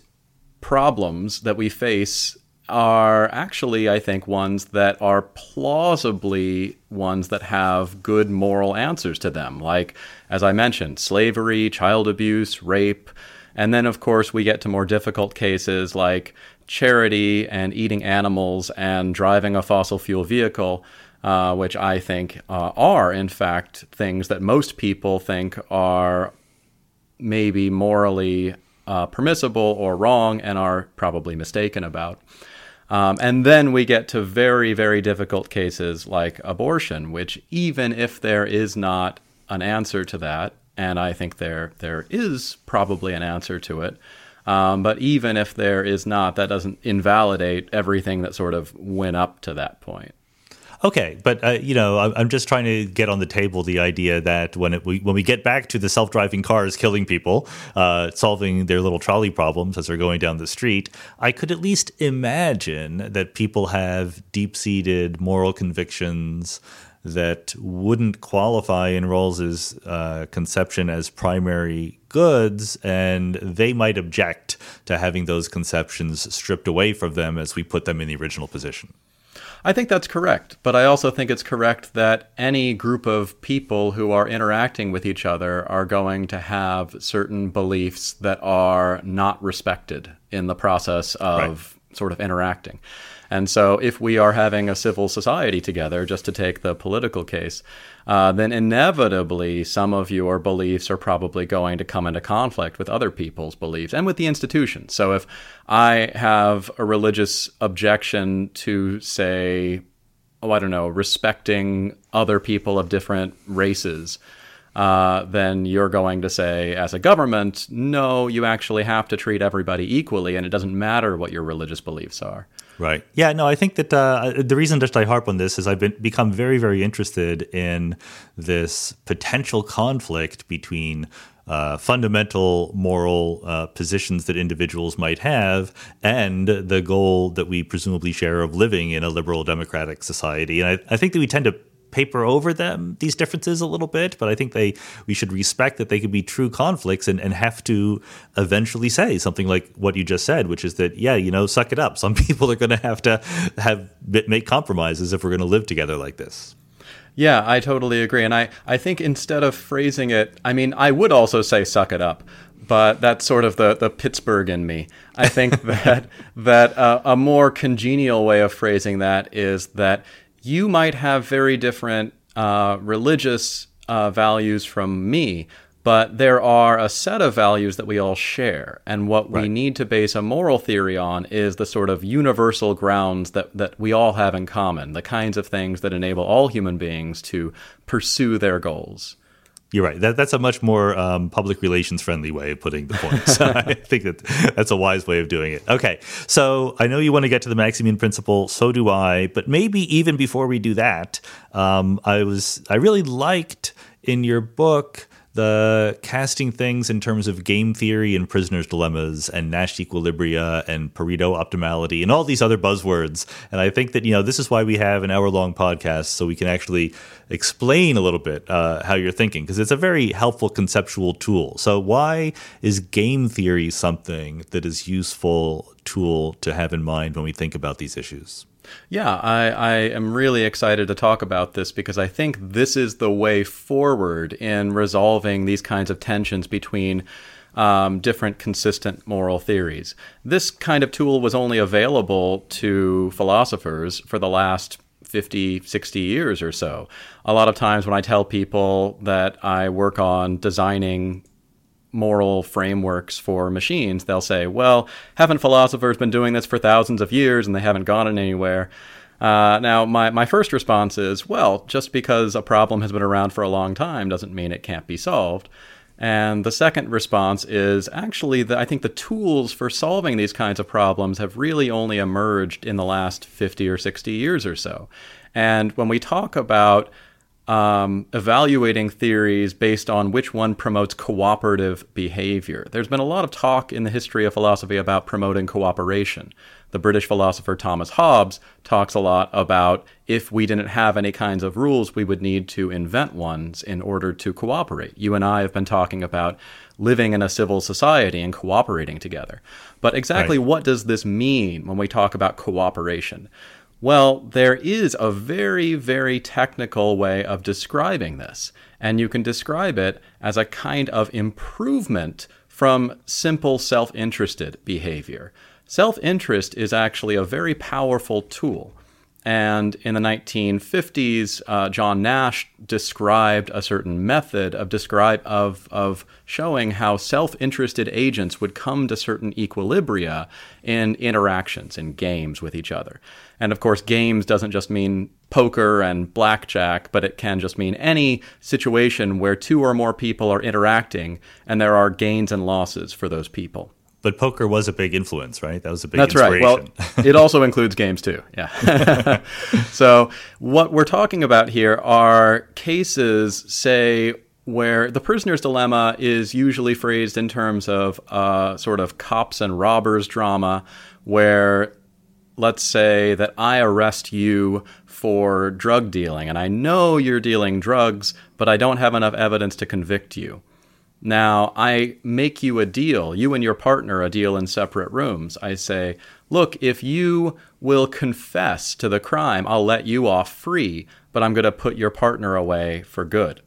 Speaker 3: problems that we face are actually, I think, ones that are plausibly ones that have good moral answers to them. Like, as I mentioned, slavery, child abuse, rape. And then, of course, we get to more difficult cases like charity and eating animals and driving a fossil fuel vehicle, uh, which I think uh, are, in fact, things that most people think are maybe morally uh, permissible or wrong and are probably mistaken about. Um, and then we get to very, very difficult cases like abortion, which even if there is not an answer to that, and I think there there is probably an answer to it, um, but even if there is not, that doesn't invalidate everything that sort of went up to that point.
Speaker 1: Okay, but uh, you know, I'm just trying to get on the table the idea that when it, we when we get back to the self-driving cars killing people, uh, solving their little trolley problems as they're going down the street, I could at least imagine that people have deep-seated moral convictions that wouldn't qualify in Rawls's uh, conception as primary goods, and they might object to having those conceptions stripped away from them as we put them in the original position.
Speaker 3: I think that's correct, but I also think it's correct that any group of people who are interacting with each other are going to have certain beliefs that are not respected in the process of right. sort of interacting. And so if we are having a civil society together, just to take the political case, uh, then inevitably some of your beliefs are probably going to come into conflict with other people's beliefs and with the institution. So if I have a religious objection to, say, oh, I don't know, respecting other people of different races, uh, then you're going to say, as a government, no, you actually have to treat everybody equally, and it doesn't matter what your religious beliefs are.
Speaker 1: Right. Yeah, no, I think that uh, the reason that I harp on this is I've been, become very, very interested in this potential conflict between uh, fundamental moral uh, positions that individuals might have and the goal that we presumably share of living in a liberal democratic society. And I, I think that we tend to paper over them, these differences a little bit, but I think they we should respect that they could be true conflicts and, and have to eventually say something like what you just said, which is that, yeah, you know, suck it up. Some people are going to have to have make compromises if we're going to live together like this.
Speaker 3: Yeah, I totally agree. And I, I think instead of phrasing it, I mean, I would also say suck it up, but that's sort of the, the Pittsburgh in me. I think that, that uh, a more congenial way of phrasing that is that you might have very different uh, religious uh, values from me, but there are a set of values that we all share. And what right. we need to base a moral theory on is the sort of universal grounds that, that we all have in common, the kinds of things that enable all human beings to pursue their goals.
Speaker 1: You're right. That, that's a much more um, public relations friendly way of putting the points. I think that that's a wise way of doing it. Okay. So I know you want to get to the Maximian Principle. So do I. But maybe even before we do that, um, I was I really liked in your book the casting things in terms of game theory and prisoner's dilemmas and Nash equilibria and Pareto optimality and all these other buzzwords. And I think that, you know, this is why we have an hour-long podcast, so we can actually explain a little bit uh, how you're thinking, because it's a very helpful conceptual tool. So why is game theory something that is useful tool to have in mind when we think about these issues?
Speaker 3: Yeah, I, I am really excited to talk about this because I think this is the way forward in resolving these kinds of tensions between um, different consistent moral theories. This kind of tool was only available to philosophers for the last fifty, sixty years or so. A lot of times when I tell people that I work on designing moral frameworks for machines, they'll say, well, haven't philosophers been doing this for thousands of years and they haven't gone anywhere? Uh, now, my, my first response is, well, just because a problem has been around for a long time doesn't mean it can't be solved. And the second response is actually that I think the tools for solving these kinds of problems have really only emerged in the last fifty or sixty years or so. And when we talk about Um, evaluating theories based on which one promotes cooperative behavior. There's been a lot of talk in the history of philosophy about promoting cooperation. The British philosopher Thomas Hobbes talks a lot about if we didn't have any kinds of rules, we would need to invent ones in order to cooperate. You and I have been talking about living in a civil society and cooperating together. But exactly right. What does this mean when we talk about cooperation? Well, there is a very, very technical way of describing this, and you can describe it as a kind of improvement from simple self-interested behavior. Self-interest is actually a very powerful tool, and in the nineteen fifties, uh, John Nash described a certain method of describe of of showing how self-interested agents would come to certain equilibria in interactions, in games with each other. And of course, games doesn't just mean poker and blackjack, but it can just mean any situation where two or more people are interacting and there are gains and losses for those people.
Speaker 1: But poker was a big influence, right? That was a big
Speaker 3: That's
Speaker 1: inspiration.
Speaker 3: Right. Well, it also includes games too. Yeah. So what we're talking about here are cases, say, where the prisoner's dilemma is usually phrased in terms of uh, sort of cops and robbers drama, where let's say that I arrest you for drug dealing, and I know you're dealing drugs, but I don't have enough evidence to convict you. Now, I make you a deal, you and your partner a deal in separate rooms. I say, look, if you will confess to the crime, I'll let you off free, but I'm going to put your partner away for good.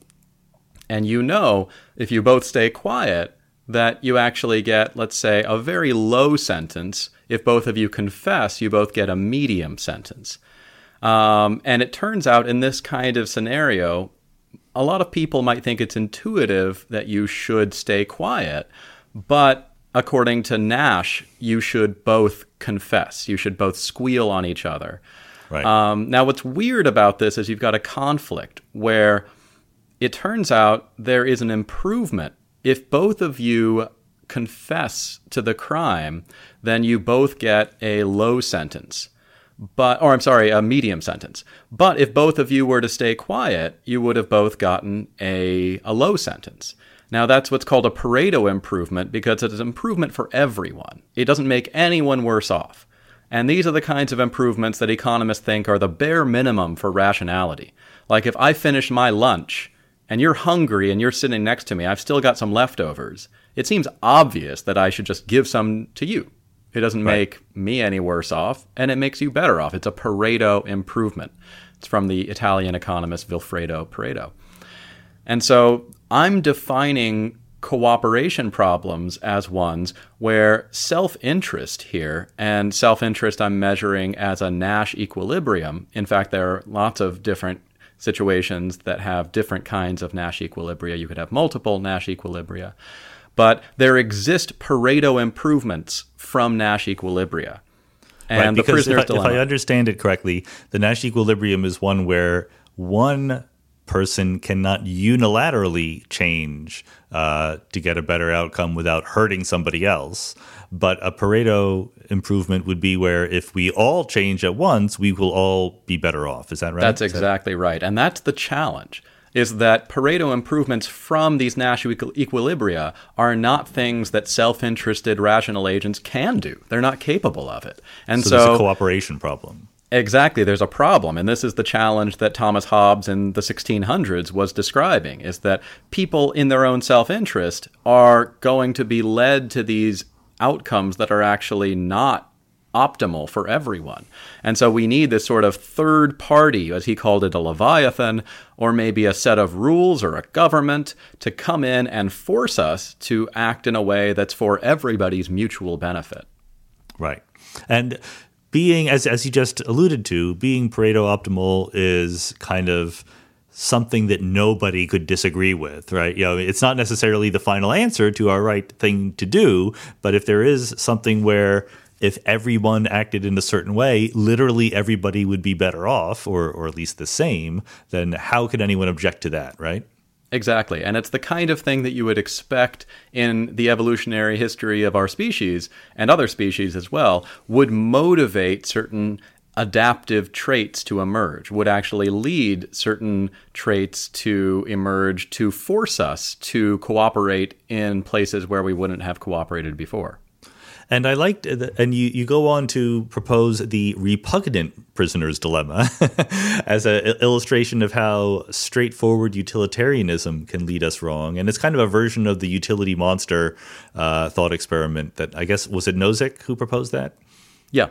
Speaker 3: And you know, if you both stay quiet, that you actually get, let's say, a very low sentence if both of you confess, you both get a medium sentence. Um, and it turns out in this kind of scenario, a lot of people might think it's intuitive that you should stay quiet, but according to Nash, you should both confess. You should both squeal on each other.
Speaker 1: Right.
Speaker 3: Um, now, what's weird about this is you've got a conflict where it turns out there is an improvement. If both of you confess to the crime, then you both get a low sentence. But, or I'm sorry, a medium sentence. But if both of you were to stay quiet, you would have both gotten a, a low sentence. Now, that's what's called a Pareto improvement because it's an improvement for everyone. It doesn't make anyone worse off. And these are the kinds of improvements that economists think are the bare minimum for rationality. Like if I finish my lunch and you're hungry and you're sitting next to me, I've still got some leftovers, it seems obvious that I should just give some to you. It doesn't
Speaker 1: Right.
Speaker 3: make me any worse off, and it makes you better off. It's a Pareto improvement. It's from the Italian economist Vilfredo Pareto. And so I'm defining cooperation problems as ones where self-interest here, and self-interest I'm measuring as a Nash equilibrium. In fact, there are lots of different situations that have different kinds of Nash equilibria. You could have multiple Nash equilibria. But there exist Pareto improvements from Nash equilibria. And
Speaker 1: right,
Speaker 3: the
Speaker 1: because if
Speaker 3: prisoner's
Speaker 1: I, if
Speaker 3: dilemma.
Speaker 1: I understand it correctly, the Nash equilibrium is one where one person cannot unilaterally change uh, to get a better outcome without hurting somebody else. But a Pareto improvement would be where if we all change at once, we will all be better off. Is that right?
Speaker 3: That's
Speaker 1: Is that-
Speaker 3: exactly right. And that's the challenge, is that Pareto improvements from these Nash equi- equilibria are not things that self-interested rational agents can do. They're not capable of it. And
Speaker 1: so,
Speaker 3: so,
Speaker 1: there's a cooperation problem.
Speaker 3: exactly, there's a problem. And this is the challenge that Thomas Hobbes in the sixteen hundreds was describing, is that people in their own self-interest are going to be led to these outcomes that are actually not optimal for everyone. And so we need this sort of third party, as he called it, a Leviathan, or maybe a set of rules or a government to come in and force us to act in a way that's for everybody's mutual benefit.
Speaker 1: Right. And being, as as you just alluded to, being Pareto optimal is kind of something that nobody could disagree with, right? You know, it's not necessarily the final answer to our right thing to do, but if there is something where if everyone acted in a certain way, literally everybody would be better off, or or at least the same, then how could anyone object to that, right?
Speaker 3: Exactly. And it's the kind of thing that you would expect in the evolutionary history of our species, and other species as well, would motivate certain adaptive traits to emerge, would actually lead certain traits to emerge to force us to cooperate in places where we wouldn't have cooperated before.
Speaker 1: And I liked, and you, you go on to propose the repugnant prisoner's dilemma as an illustration of how straightforward utilitarianism can lead us wrong. And it's kind of a version of the utility monster uh, thought experiment that I guess, was it Nozick who proposed that?
Speaker 3: Yeah.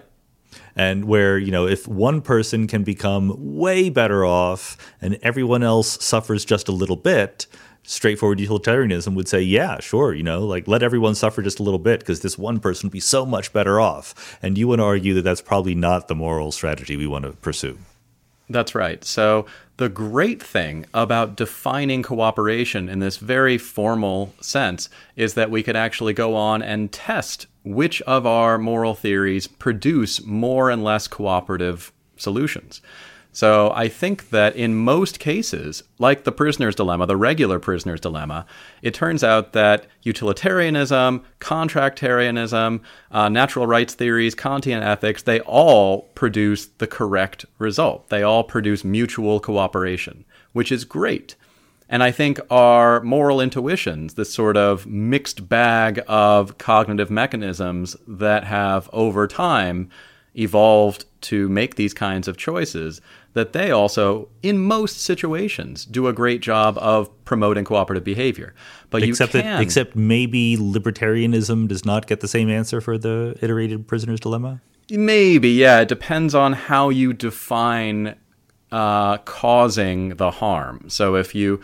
Speaker 1: And where, you know, if one person can become way better off and everyone else suffers just a little bit, straightforward utilitarianism would say, yeah, sure, you know, like let everyone suffer just a little bit because this one person would be so much better off. And you want to argue that that's probably not the moral strategy we want to pursue.
Speaker 3: That's right. So the great thing about defining cooperation in this very formal sense is that we could actually go on and test which of our moral theories produce more and less cooperative solutions. So I think that in most cases, like the prisoner's dilemma, the regular prisoner's dilemma, it turns out that utilitarianism, contractarianism, uh, natural rights theories, Kantian ethics, they all produce the correct result. They all produce mutual cooperation, which is great. And I think our moral intuitions, this sort of mixed bag of cognitive mechanisms that have over time evolved to make these kinds of choices, that they also, in most situations, do a great job of promoting cooperative behavior. But
Speaker 1: except
Speaker 3: you can...
Speaker 1: That, except maybe libertarianism does not get the same answer for the iterated prisoner's dilemma?
Speaker 3: Maybe, yeah. It depends on how you define uh, causing the harm. So if you...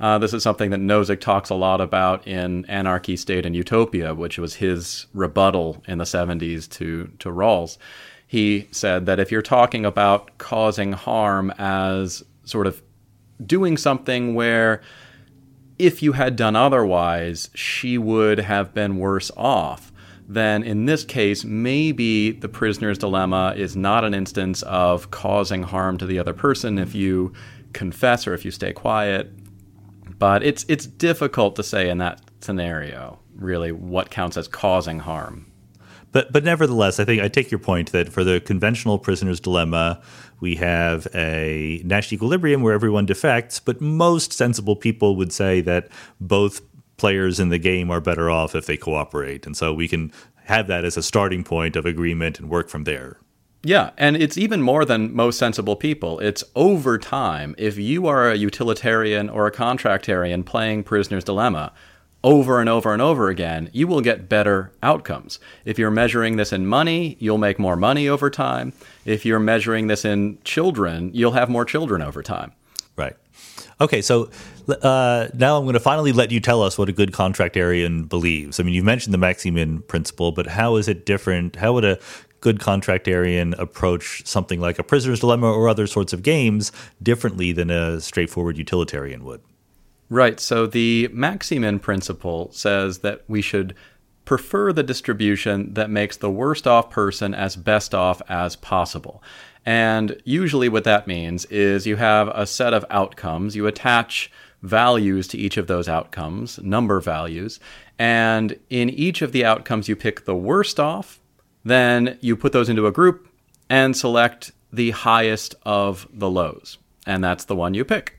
Speaker 3: Uh, this is something that Nozick talks a lot about in Anarchy, State, and Utopia, which was his rebuttal in the seventies to, to Rawls. He said that if you're talking about causing harm as sort of doing something where if you had done otherwise, she would have been worse off, then in this case, maybe the prisoner's dilemma is not an instance of causing harm to the other person if you confess or if you stay quiet. But it's it's difficult to say in that scenario, really, what counts as causing harm.
Speaker 1: But but nevertheless, I think I take your point that for the conventional prisoner's dilemma, we have a Nash equilibrium where everyone defects, but most sensible people would say that both players in the game are better off if they cooperate. And so we can have that as a starting point of agreement and work from there.
Speaker 3: Yeah, and it's even more than most sensible people. It's over time. If you are a utilitarian or a contractarian playing Prisoner's Dilemma over and over and over again, you will get better outcomes. If you're measuring this in money, you'll make more money over time. If you're measuring this in children, you'll have more children over time.
Speaker 1: Right. Okay, so uh, now I'm going to finally let you tell us what a good contractarian believes. I mean, you've mentioned the Maximin principle, but how is it different? How would a good contractarian approach something like a Prisoner's Dilemma or other sorts of games differently than a straightforward utilitarian would?
Speaker 3: Right. So the Maximin principle says that we should prefer the distribution that makes the worst off person as best off as possible. And usually what that means is you have a set of outcomes, you attach values to each of those outcomes, number values, and in each of the outcomes you pick the worst off, then you put those into a group and select the highest of the lows, and that's the one you pick.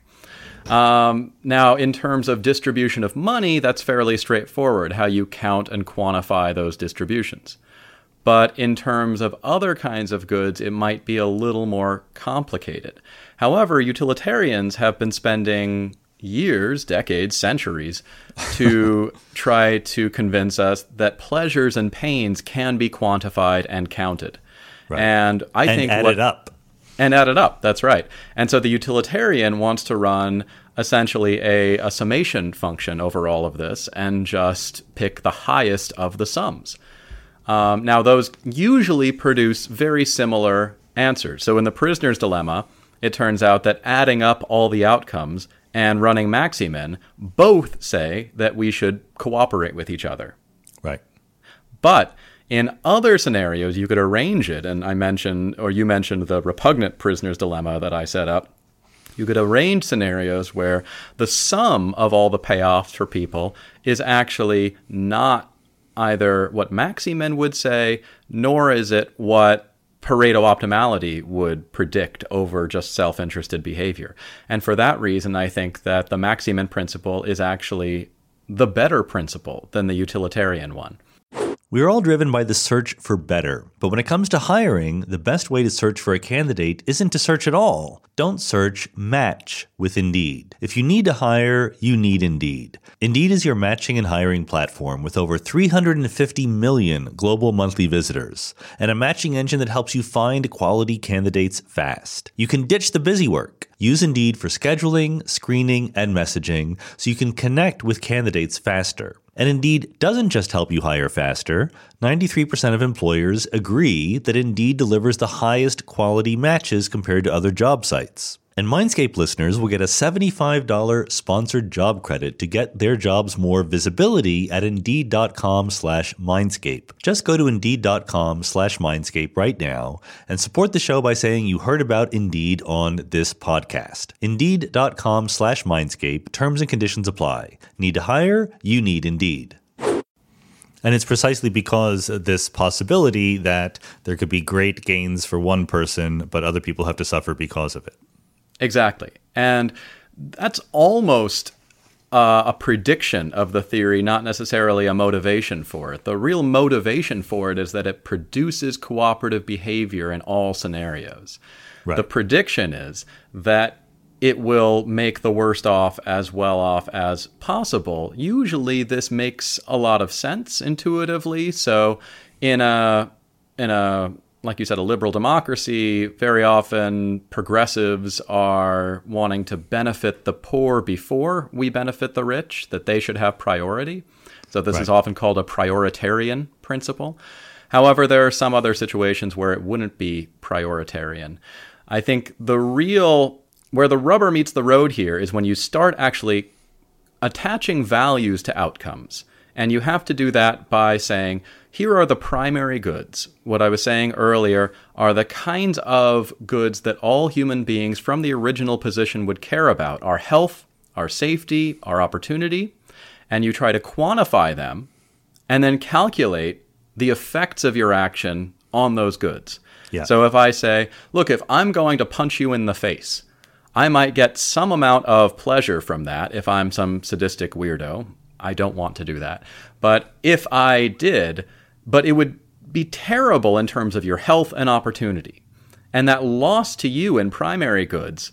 Speaker 3: Um, now, in terms of distribution of money, that's fairly straightforward, how you count and quantify those distributions. But in terms of other kinds of goods, it might be a little more complicated. However, utilitarians have been spending years, decades, centuries to try to convince us that pleasures and pains can be quantified and counted.
Speaker 1: Right.
Speaker 3: And I
Speaker 1: and
Speaker 3: think
Speaker 1: added
Speaker 3: what,
Speaker 1: up.
Speaker 3: And added up, that's right. And so the utilitarian wants to run essentially a, a summation function over all of this and just pick the highest of the sums. Um, now, those usually produce very similar answers. So in the Prisoner's Dilemma, it turns out that adding up all the outcomes and running Maximin both say that we should cooperate with each other.
Speaker 1: Right.
Speaker 3: But in other scenarios, you could arrange it, and I mentioned, or you mentioned the repugnant Prisoner's Dilemma that I set up. You could arrange scenarios where the sum of all the payoffs for people is actually not either what Maximin would say, nor is it what Pareto optimality would predict over just self-interested behavior. And for that reason, I think that the Maximin principle is actually the better principle than the utilitarian one.
Speaker 1: We're all driven by the search for better. But when it comes to hiring, the best way to search for a candidate isn't to search at all. Don't search, match with Indeed. If you need to hire, you need Indeed. Indeed is your matching and hiring platform with over three hundred fifty million global monthly visitors and a matching engine that helps you find quality candidates fast. You can ditch the busy work. Use Indeed for scheduling, screening, and messaging so you can connect with candidates faster. And Indeed doesn't just help you hire faster. ninety-three percent of employers agree that Indeed delivers the highest quality matches compared to other job sites. And Mindscape listeners will get a seventy-five dollars sponsored job credit to get their jobs more visibility at Indeed.com slash Mindscape. Just go to Indeed.com slash Mindscape right now and support the show by saying you heard about Indeed on this podcast. Indeed.com slash Mindscape. Terms and conditions apply. Need to hire? You need Indeed. And it's precisely because of this possibility that there could be great gains for one person, but other people have to suffer because of it.
Speaker 3: Exactly. And that's almost uh, a prediction of the theory, not necessarily a motivation for it. The real motivation for it is that it produces cooperative behavior in all scenarios.
Speaker 1: Right.
Speaker 3: The prediction is that it will make the worst off as well off as possible. Usually this makes a lot of sense intuitively. So in a in a like you said, a liberal democracy, very often progressives are wanting to benefit the poor before we benefit the rich, that they should have priority. So this right. is often called a prioritarian principle. However, there are some other situations where it wouldn't be prioritarian. I think the real, where the rubber meets the road here is when you start actually attaching values to outcomes. And you have to do that by saying, here are the primary goods. What I was saying earlier are the kinds of goods that all human beings from the original position would care about: our health, our safety, our opportunity. And you try to quantify them and then calculate the effects of your action on those goods. Yeah. So if I say, look, if I'm going to punch you in the face, I might get some amount of pleasure from that if I'm some sadistic weirdo. I don't want to do that. But if I did, but it would be terrible in terms of your health and opportunity. And that loss to you in primary goods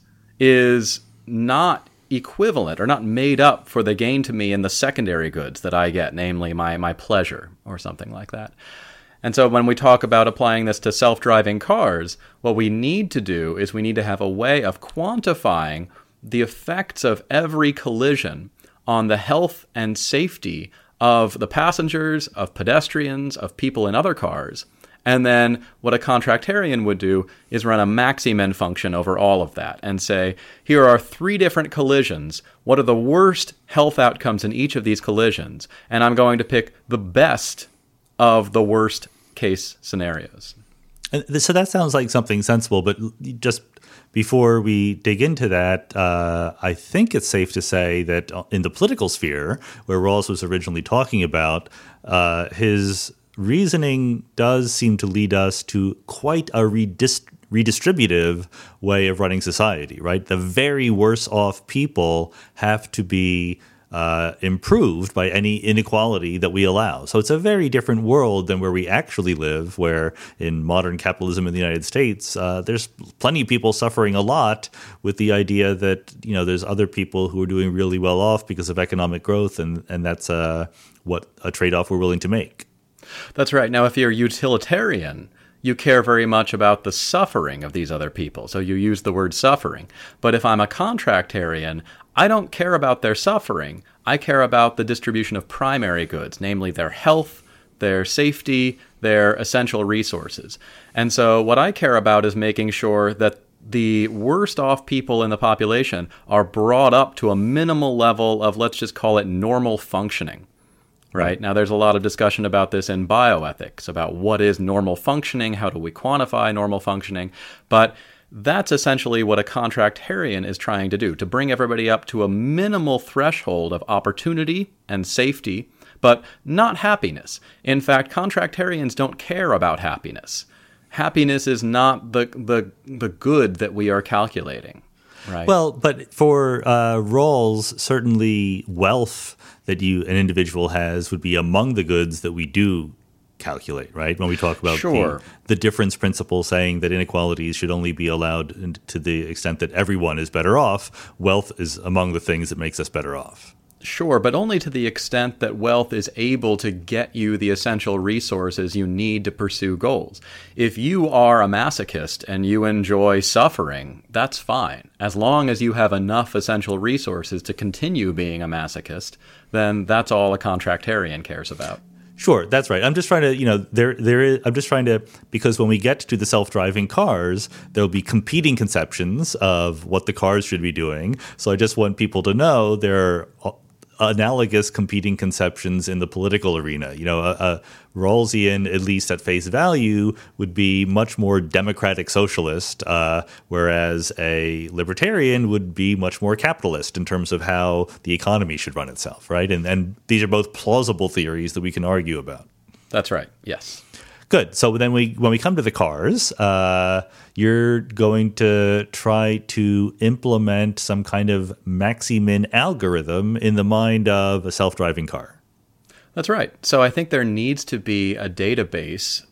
Speaker 3: is not equivalent or not made up for the gain to me in the secondary goods that I get, namely my, my pleasure or something like that. And so when we talk about applying this to self-driving cars, what we need to do is we need to have a way of quantifying the effects of every collision on the health and safety of the passengers, of pedestrians, of people in other cars. And then what a contractarian would do is run a maximin function over all of that and say, here are three different collisions. What are the worst health outcomes in each of these collisions? And I'm going to pick the best of the worst case scenarios.
Speaker 1: And so that sounds like something sensible, but just before we dig into that, uh, I think it's safe to say that in the political sphere, where Rawls was originally talking about, uh, his reasoning does seem to lead us to quite a redist- redistributive way of running society, right? The very worst off people have to be uh, improved by any inequality that we allow. So it's a very different world than where we actually live, where in modern capitalism in the United States, uh, there's plenty of people suffering a lot with the idea that, you know, there's other people who are doing really well off because of economic growth, and, and that's uh, what a trade-off we're willing to make.
Speaker 3: That's right. Now, if you're utilitarian, you care very much about the suffering of these other people. So you use the word suffering. But if I'm a contractarian, I don't care about their suffering. I care about the distribution of primary goods, namely their health, their safety, their essential resources. And so what I care about is making sure that the worst off people in the population are brought up to a minimal level of, let's just call it, normal functioning. Right. Now, there's a lot of discussion about this in bioethics, about what is normal functioning, how do we quantify normal functioning. But that's essentially what a contractarian is trying to do, to bring everybody up to a minimal threshold of opportunity and safety, but not happiness. In fact, contractarians don't care about happiness. Happiness is not the the, the good that we are calculating. Right.
Speaker 1: Well, but for uh, Rawls, certainly wealth that you an individual has would be among the goods that we do calculate, right? When we talk about
Speaker 3: sure.
Speaker 1: the, the difference principle saying that inequalities should only be allowed to the extent that everyone is better off, wealth is among the things that makes us better off.
Speaker 3: Sure, but only to the extent that wealth is able to get you the essential resources you need to pursue goals. If you are a masochist and you enjoy suffering, that's fine. As long as you have enough essential resources to continue being a masochist, then that's all a contractarian cares about.
Speaker 1: Sure, that's right. I'm just trying to, you know, there, there is. I'm just trying to, because when we get to the self-driving cars, there'll be competing conceptions of what the cars should be doing. So I just want people to know there are analogous competing conceptions in the political arena. You know, a, a Rawlsian, at least at face value, would be much more democratic socialist, uh, whereas a libertarian would be much more capitalist in terms of how the economy should run itself, right? And, and these are both plausible theories that we can argue about.
Speaker 3: That's right, yes.
Speaker 1: Good. So then we, when we come to the cars, uh, you're going to try to implement some kind of maximin algorithm in the mind of a self-driving car.
Speaker 3: That's right. So I think there needs to be a database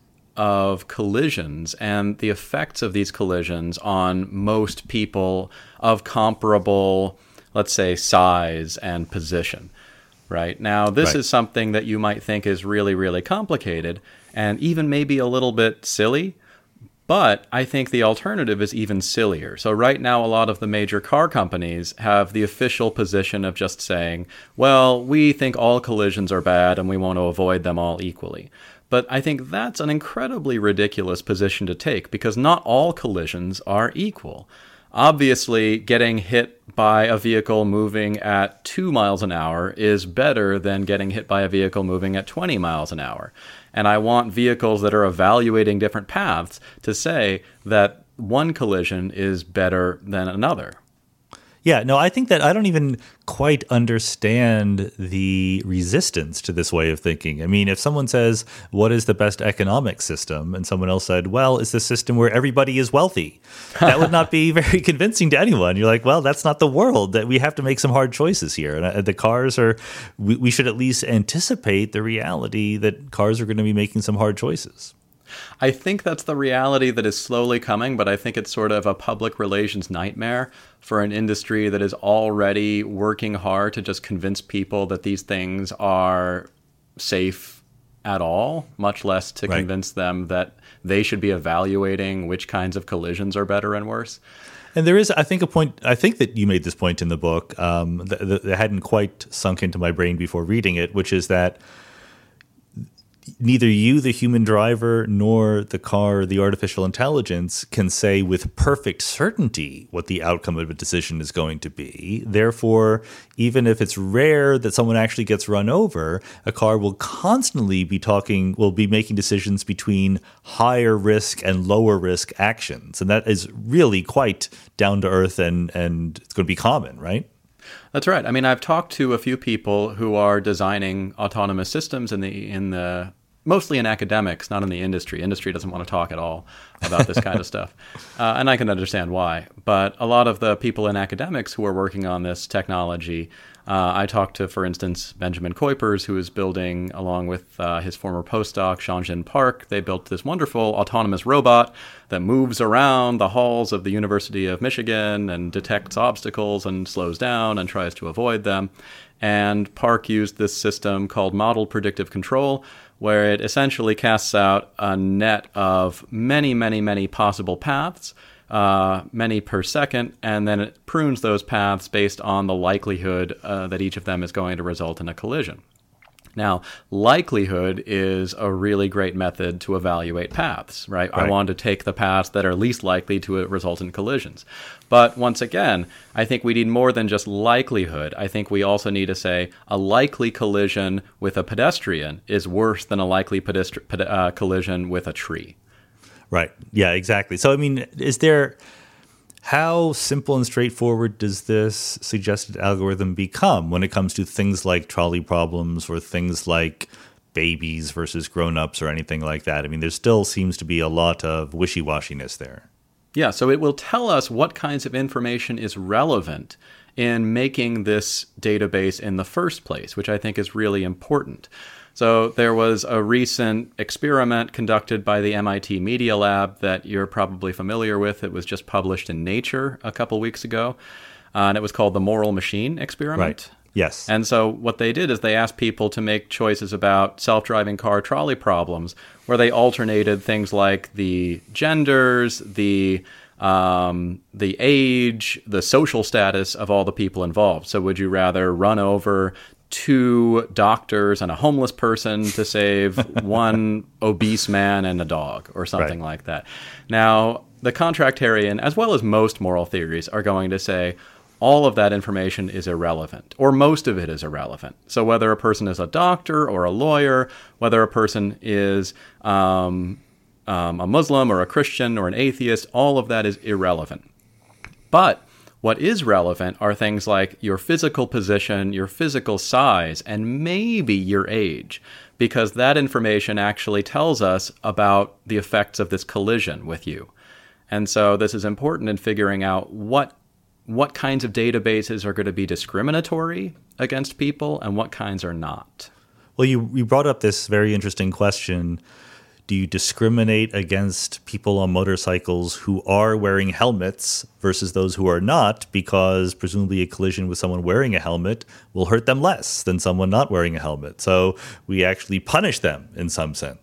Speaker 3: of collisions and the effects of these collisions on most people of comparable, let's say, size and position. Right? Now, this right. is something that you might think is really, really complicated and even maybe a little bit silly, But I think the alternative is even sillier. So right now, a lot of the major car companies have the official position of just saying, well, we think all collisions are bad and we want to avoid them all equally. But I think that's an incredibly ridiculous position to take because not all collisions are equal. Obviously, getting hit by a vehicle moving at two miles an hour is better than getting hit by a vehicle moving at twenty miles an hour. And I want vehicles that are evaluating different paths to say that one collision is better than another.
Speaker 1: Yeah, no, I think that I don't even quite understand the resistance to this way of thinking. I mean, if someone says, what is the best economic system? And someone else said, well, it's the system where everybody is wealthy. That would not be very convincing to anyone. You're like, well, that's not the world. That we have to make some hard choices here. And the cars are, we, we should at least anticipate the reality that cars are going to be making some hard choices.
Speaker 3: I think that's the reality that is slowly coming, but I think it's sort of a public relations nightmare for an industry that is already working hard to just convince people that these things are safe at all, much less to right. convince them that they should be evaluating which kinds of collisions are better and worse.
Speaker 1: And there is, I think, a point, I think that you made this point in the book um, that, that hadn't quite sunk into my brain before reading it, which is that neither you, the human driver, nor the car, the artificial intelligence, can say with perfect certainty what the outcome of a decision is going to be. Therefore, even if it's rare that someone actually gets run over, a car will constantly be talking, will be making decisions between higher risk and lower risk actions. And that is really quite down to earth and, and it's going to be common, right?
Speaker 3: That's right. I mean, I've talked to a few people who are designing autonomous systems in the in the mostly in academics, not in the industry. Industry doesn't want to talk at all about this kind of stuff. Uh, and I can understand why. But a lot of the people in academics who are working on this technology, uh, I talked to, for instance, Benjamin Kuipers, who is building, along with uh, his former postdoc, Seongjin Park, they built this wonderful autonomous robot that moves around the halls of the University of Michigan and detects obstacles and slows down and tries to avoid them. And Park used this system called Model Predictive Control, where it essentially casts out a net of many, many, many possible paths, uh, many per second, and then it prunes those paths based on the likelihood uh, that each of them is going to result in a collision. Now, likelihood is a really great method to evaluate paths, right? right? I want to take the paths that are least likely to result in collisions. But once again, I think we need more than just likelihood. I think we also need to say a likely collision with a pedestrian is worse than a likely pedestri- ped- uh, collision with a tree.
Speaker 1: Right. Yeah, exactly. So, I mean, is there... How simple and straightforward does this suggested algorithm become when it comes to things like trolley problems or things like babies versus grown-ups or anything like that? I mean, there still seems to be a lot of wishy-washiness there.
Speaker 3: Yeah, so it will tell us what kinds of information is relevant in making this database in the first place, which I think is really important. So there was a recent experiment conducted by the M I T Media Lab that you're probably familiar with. It was just published in Nature a couple weeks ago, uh, and it was called the Moral Machine Experiment.
Speaker 1: Right. Yes.
Speaker 3: And so what they did is they asked people to make choices about self-driving car trolley problems, where they alternated things like the genders, the um, the age, the social status of all the people involved. So would you rather run over two doctors and a homeless person to save one obese man and a dog or something right. like that? Now, the contractarian, as well as most moral theories, are going to say all of that information is irrelevant, or most of it is irrelevant. So whether a person is a doctor or a lawyer, whether a person is um, um, a Muslim or a Christian or an atheist, all of that is irrelevant. But what is relevant are things like your physical position, your physical size, and maybe your age, because that information actually tells us about the effects of this collision with you. And so this is important in figuring out what what kinds of databases are going to be discriminatory against people and what kinds are not.
Speaker 1: Well, you, you brought up this very interesting question. Do you discriminate against people on motorcycles who are wearing helmets versus those who are not, because presumably a collision with someone wearing a helmet will hurt them less than someone not wearing a helmet? So we actually punish them in some sense.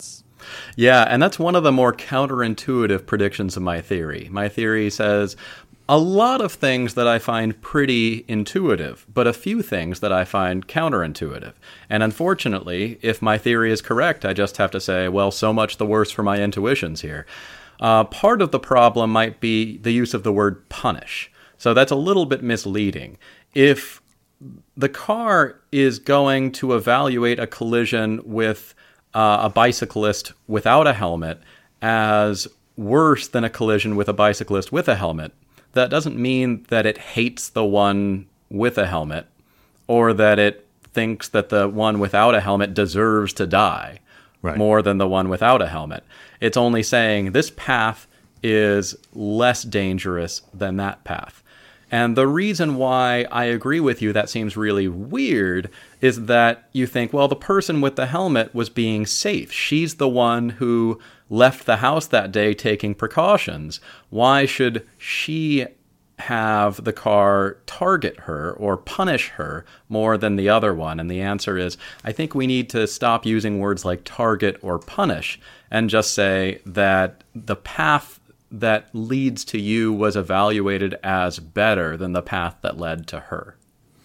Speaker 3: Yeah, and that's one of the more counterintuitive predictions of my theory. My theory says a lot of things that I find pretty intuitive, but a few things that I find counterintuitive. And unfortunately, if my theory is correct, I just have to say, well, so much the worse for my intuitions here. Uh, part of the problem might be the use of the word punish. So that's a little bit misleading. If the car is going to evaluate a collision with uh, a bicyclist without a helmet as worse than a collision with a bicyclist with a helmet, that doesn't mean that it hates the one with a helmet or that it thinks that the one without a helmet deserves to die right. more than the one without a helmet. It's only saying this path is less dangerous than that path. And the reason why I agree with you that seems really weird is that you think, well, the person with the helmet was being safe. She's the one who left the house that day taking precautions. Why should she have the car target her or punish her more than the other one? And the answer is, I think we need to stop using words like target or punish and just say that the path that leads to you was evaluated as better than the path that led to her.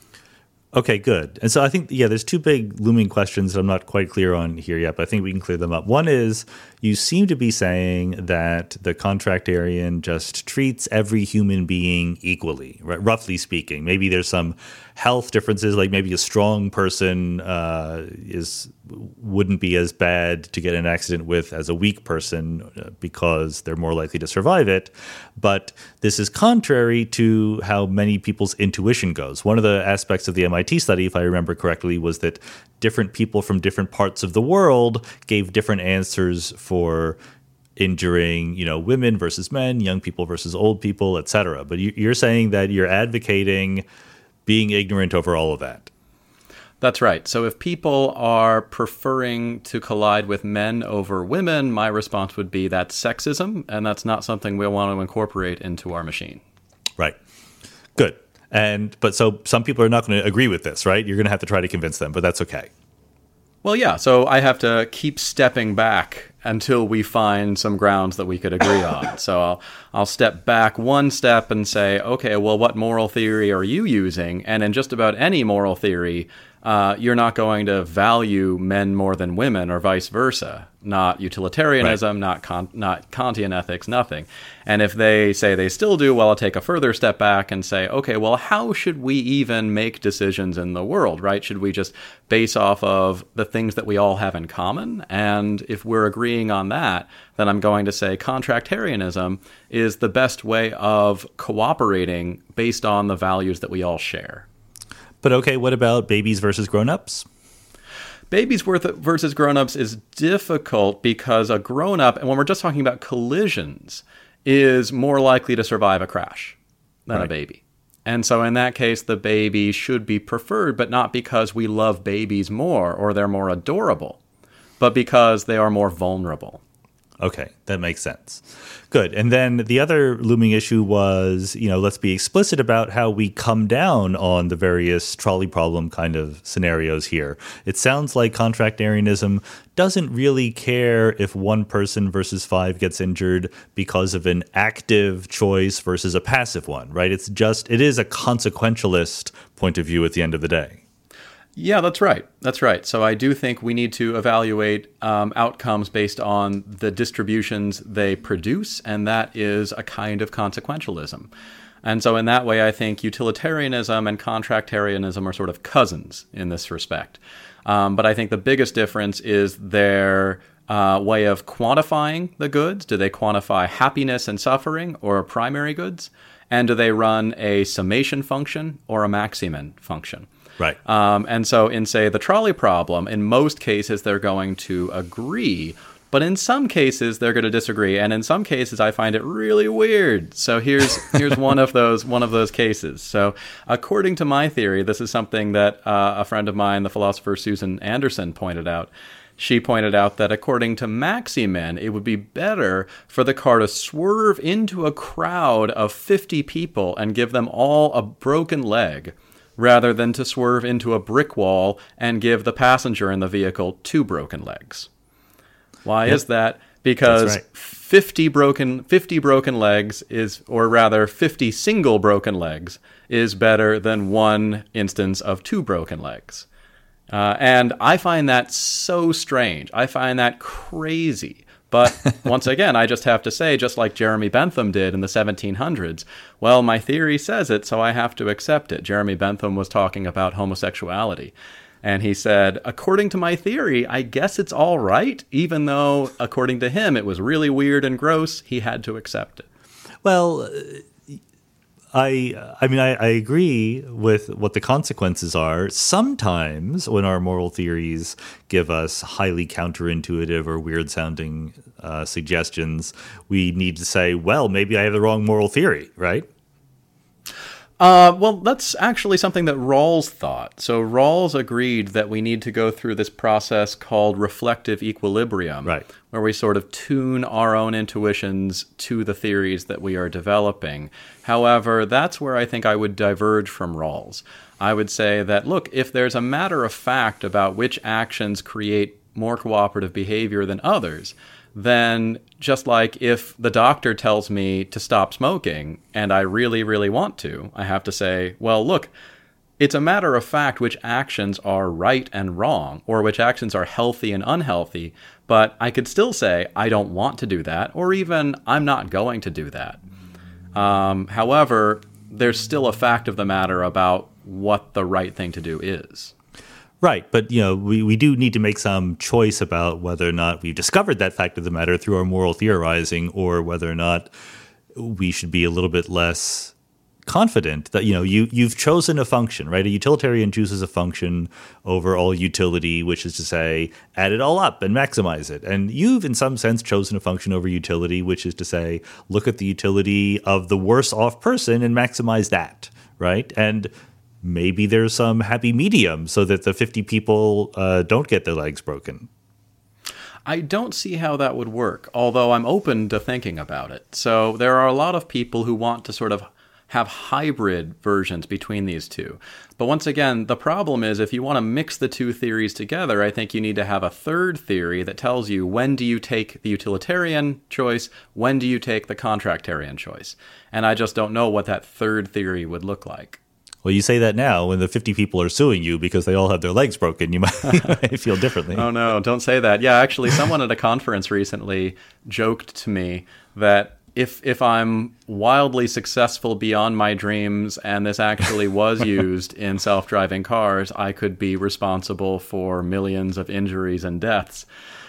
Speaker 1: Okay, good. And so I think, yeah, there's two big looming questions that I'm not quite clear on here yet, but I think we can clear them up. One is, you seem to be saying that the contractarian just treats every human being equally, right? Roughly speaking. Maybe there's some health differences, like maybe a strong person uh, is wouldn't be as bad to get in an accident with as a weak person uh, because they're more likely to survive it. But this is contrary to how many people's intuition goes. One of the aspects of the M I T study, if I remember correctly, was that different people from different parts of the world gave different answers for injuring, you know, women versus men, young people versus old people, et cetera. But you're saying that you're advocating being ignorant over all of that.
Speaker 3: That's right. So if people are preferring to collide with men over women, my response would be that's sexism, and that's not something we want to incorporate into our machine.
Speaker 1: Right. Good. And but so some people are not going to agree with this, right? You're going to have to try to convince them, but that's okay.
Speaker 3: Well, yeah. So I have to keep stepping back until we find some grounds that we could agree on. So I'll I'll step back one step and say, okay, well, what moral theory are you using? And in just about any moral theory, uh, you're not going to value men more than women or vice versa. Not utilitarianism, right. not con- not Kantian ethics, nothing. And if they say they still do, well, I'll take a further step back and say, okay, well, how should we even make decisions in the world, right? Should we just base off of the things that we all have in common? And if we're agreeing on that, then I'm going to say contractarianism is the best way of cooperating based on the values that we all share.
Speaker 1: But okay, what about babies versus grown-ups?
Speaker 3: Babies versus grown-ups is difficult because a grown-up, and when we're just talking about collisions, is more likely to survive a crash than right. a baby. And so in that case, the baby should be preferred, but not because we love babies more or they're more adorable, but because they are more vulnerable.
Speaker 1: Okay, that makes sense. Good. And then the other looming issue was, you know, let's be explicit about how we come down on the various trolley problem kind of scenarios here. It sounds like contractarianism doesn't really care if one person versus five gets injured because of an active choice versus a passive one, right? It's just, it is a consequentialist point of view at the end of the day.
Speaker 3: Yeah, that's right. That's right. So I do think we need to evaluate um, outcomes based on the distributions they produce, and that is a kind of consequentialism. And so in that way, I think utilitarianism and contractarianism are sort of cousins in this respect. Um, but I think the biggest difference is their uh, way of quantifying the goods. Do they quantify happiness and suffering or primary goods? And do they run a summation function or a maximin function?
Speaker 1: Right.
Speaker 3: Um, and so in, say, the trolley problem, in most cases, they're going to agree. But in some cases, they're going to disagree. And in some cases, I find it really weird. So here's here's one of those one of those cases. So according to my theory, this is something that uh, a friend of mine, the philosopher Susan Anderson, pointed out. She pointed out that according to maximin, it would be better for the car to swerve into a crowd of fifty people and give them all a broken leg, rather than to swerve into a brick wall and give the passenger in the vehicle two broken legs. Why
Speaker 1: Yep.
Speaker 3: is that? Because
Speaker 1: That's right.
Speaker 3: fifty broken fifty broken legs is, or rather fifty single broken legs is better than one instance of two broken legs. Uh, and I find that so strange. I find that crazy. But once again, I just have to say, just like Jeremy Bentham did in the seventeen hundreds, well, my theory says it, so I have to accept it. Jeremy Bentham was talking about homosexuality. And he said, according to my theory, I guess it's all right, even though, according to him, it was really weird and gross. He had to accept it.
Speaker 1: Well, I I mean, I, I agree with what the consequences are. Sometimes when our moral theories give us highly counterintuitive or weird-sounding uh, suggestions, we need to say, well, maybe I have the wrong moral theory, right?
Speaker 3: Uh, well, that's actually something that Rawls thought. So Rawls agreed that we need to go through this process called reflective equilibrium,
Speaker 1: Right.
Speaker 3: where we sort of tune our own intuitions to the theories that we are developing. However, that's where I think I would diverge from Rawls. I would say that, look, if there's a matter of fact about which actions create more cooperative behavior than others, then just like if the doctor tells me to stop smoking and I really, really want to, I have to say, well, look, it's a matter of fact which actions are right and wrong, or which actions are healthy and unhealthy, but I could still say I don't want to do that, or even I'm not going to do that. Um, however, there's still a fact of the matter about what the right thing to do is.
Speaker 1: Right, but you know, we, we do need to make some choice about whether or not we've discovered that fact of the matter through our moral theorizing, or whether or not we should be a little bit less confident that, you know, you, you've chosen a function, right? A utilitarian chooses a function over all utility, which is to say, add it all up and maximize it. And you've, in some sense, chosen a function over utility, which is to say, look at the utility of the worse off person and maximize that, right? And maybe there's some happy medium so that the fifty people uh, don't get their legs broken.
Speaker 3: I don't see how that would work, although I'm open to thinking about it. So there are a lot of people who want to sort of have hybrid versions between these two. But once again, the problem is if you want to mix the two theories together, I think you need to have a third theory that tells you when do you take the utilitarian choice, when do you take the contractarian choice. And I just don't know what that third theory would look like.
Speaker 1: Well, you say that now when the fifty people are suing you because they all have their legs broken. You might, you might feel differently.
Speaker 3: Oh, no, don't say that. Yeah, actually, someone at a conference recently joked to me that if if I'm wildly successful beyond my dreams and this actually was used in self-driving cars, I could be responsible for millions of injuries and deaths.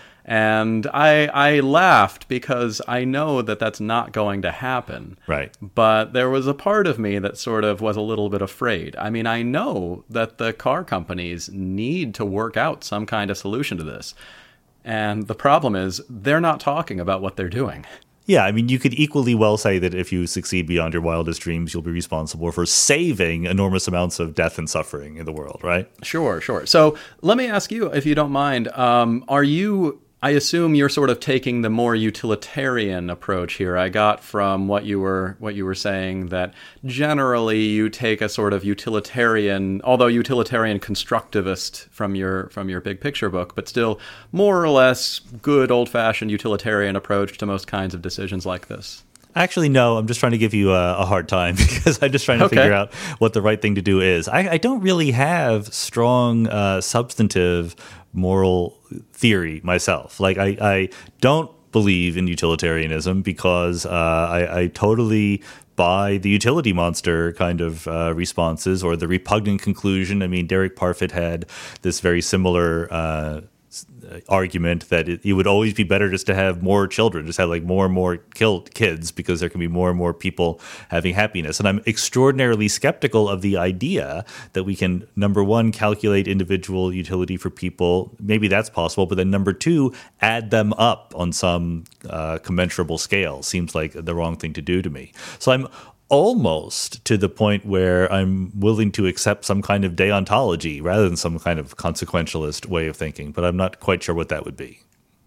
Speaker 3: And I I laughed because I know that that's not going to happen.
Speaker 1: Right.
Speaker 3: But there was a part of me that sort of was a little bit afraid. I mean, I know that the car companies need to work out some kind of solution to this. And the problem is they're not talking about what they're doing.
Speaker 1: Yeah, I mean, you could equally well say that if you succeed beyond your wildest dreams, you'll be responsible for saving enormous amounts of death and suffering in the world, right?
Speaker 3: Sure, sure. So let me ask you, if you don't mind, um, are you... I assume you're sort of taking the more utilitarian approach here. I got from what you were what you were saying that generally you take a sort of utilitarian, although utilitarian constructivist from your from your big picture book, but still more or less good old-fashioned utilitarian approach to most kinds of decisions like this.
Speaker 1: Actually, no, I'm just trying to give you a, a hard time because I'm just trying to
Speaker 3: Okay.
Speaker 1: figure out what the right thing to do is. I, I don't really have strong uh, substantive moral theory myself. Like, I, I don't believe in utilitarianism because uh, I, I totally buy the utility monster kind of uh, responses or the repugnant conclusion. I mean, Derek Parfit had this very similar uh argument that it, it would always be better just to have more children, just have like more and more killed kids because there can be more and more people having happiness. And I'm extraordinarily skeptical of the idea that we can, number one, calculate individual utility for people. Maybe that's possible. But then number two, add them up on some uh, commensurable scale seems like the wrong thing to do to me. So I'm almost to the point where I'm willing to accept some kind of deontology rather than some kind of consequentialist way of thinking, but I'm not quite sure what that would be.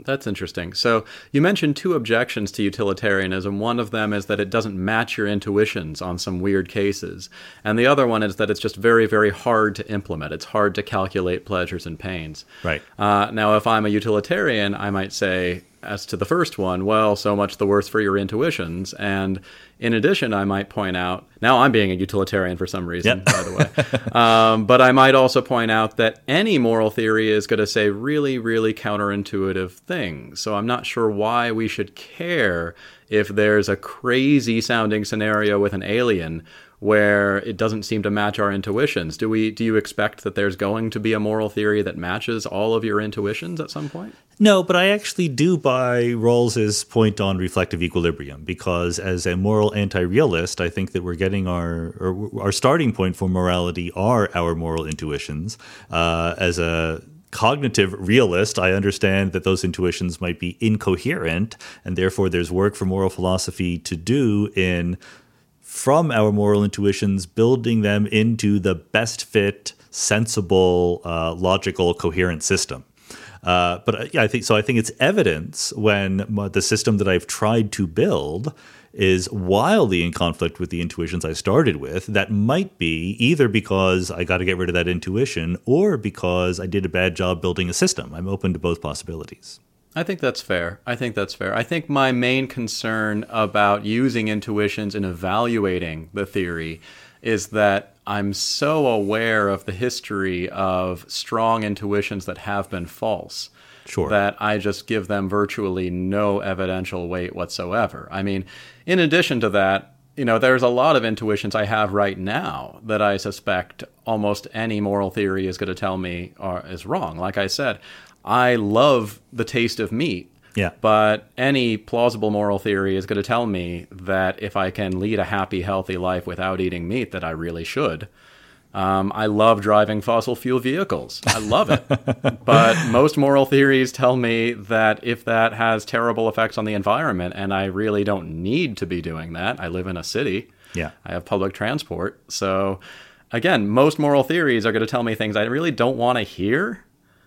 Speaker 3: That's interesting. So you mentioned two objections to utilitarianism. One of them is that it doesn't match your intuitions on some weird cases. And the other one is that it's just very, very hard to implement. It's hard to calculate pleasures and pains.
Speaker 1: Right.
Speaker 3: Uh, now, if I'm a utilitarian, I might say, as to the first one, well, so much the worse for your intuitions. And in addition, I might point out, now I'm being a utilitarian for some reason, yep. by the way, um, but I might also point out that any moral theory is going to say really, really counterintuitive things. So I'm not sure why we should care if there's a crazy sounding scenario with an alien where it doesn't seem to match our intuitions. Do we? Do you expect that there's going to be a moral theory that matches all of your intuitions at some point?
Speaker 1: No, but I actually do buy Rawls's point on reflective equilibrium, because as a moral anti-realist, I think that we're getting our or our starting point for morality are our moral intuitions. Uh, as a cognitive realist, I understand that those intuitions might be incoherent, and therefore there's work for moral philosophy to do in, from our moral intuitions, building them into the best fit, sensible, uh, logical, coherent system. Uh, but uh, yeah, I think so. I think it's evidence when the system that I've tried to build is wildly in conflict with the intuitions I started with. That might be either because I got to get rid of that intuition or because I did a bad job building a system. I'm open to both possibilities.
Speaker 3: I think that's fair. I think that's fair. I think my main concern about using intuitions in evaluating the theory is that I'm so aware of the history of strong intuitions that have been false.
Speaker 1: Sure.
Speaker 3: That I just give them virtually no evidential weight whatsoever. I mean, in addition to that, you know, there's a lot of intuitions I have right now that I suspect almost any moral theory is going to tell me are, is wrong. Like I said, I love the taste of meat.
Speaker 1: Yeah.
Speaker 3: But any plausible moral theory is going to tell me that if I can lead a happy, healthy life without eating meat, that I really should. Um, I love driving fossil fuel vehicles. I love it. But most moral theories tell me that if that has terrible effects on the environment, and I really don't need to be doing that, I live in a city.
Speaker 1: Yeah.
Speaker 3: I have public transport. So again, most moral theories are going to tell me things I really don't want to hear.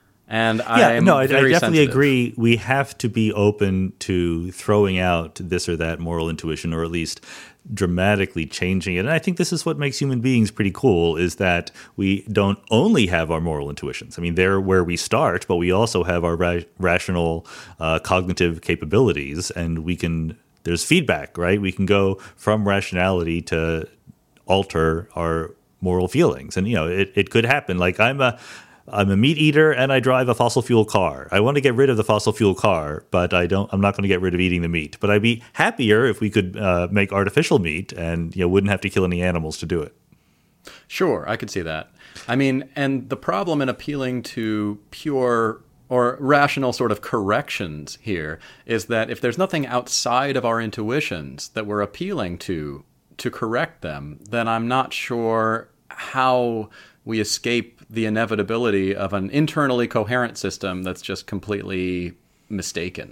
Speaker 3: And
Speaker 1: yeah,
Speaker 3: I'm
Speaker 1: no, I, I definitely
Speaker 3: sensitive.
Speaker 1: agree. We have to be open to throwing out this or that moral intuition, or at least dramatically changing it. And I think this is what makes human beings pretty cool, is that we don't only have our moral intuitions. I mean, they're where we start, but we also have our ra- rational uh, cognitive capabilities, and we can, there's feedback, right? We can go from rationality to alter our moral feelings. And, you know, it, it could happen. Like I'm a, I'm a meat eater and I drive a fossil fuel car. I want to get rid of the fossil fuel car, but I don't. I'm not going to get rid of eating the meat. But I'd be happier if we could uh, make artificial meat and, you know, wouldn't have to kill any animals to do it.
Speaker 3: Sure, I could see that. I mean, and the problem in appealing to pure or rational sort of corrections here is that if there's nothing outside of our intuitions that we're appealing to to correct them, then I'm not sure how we escape the inevitability of an internally coherent system that's just completely mistaken.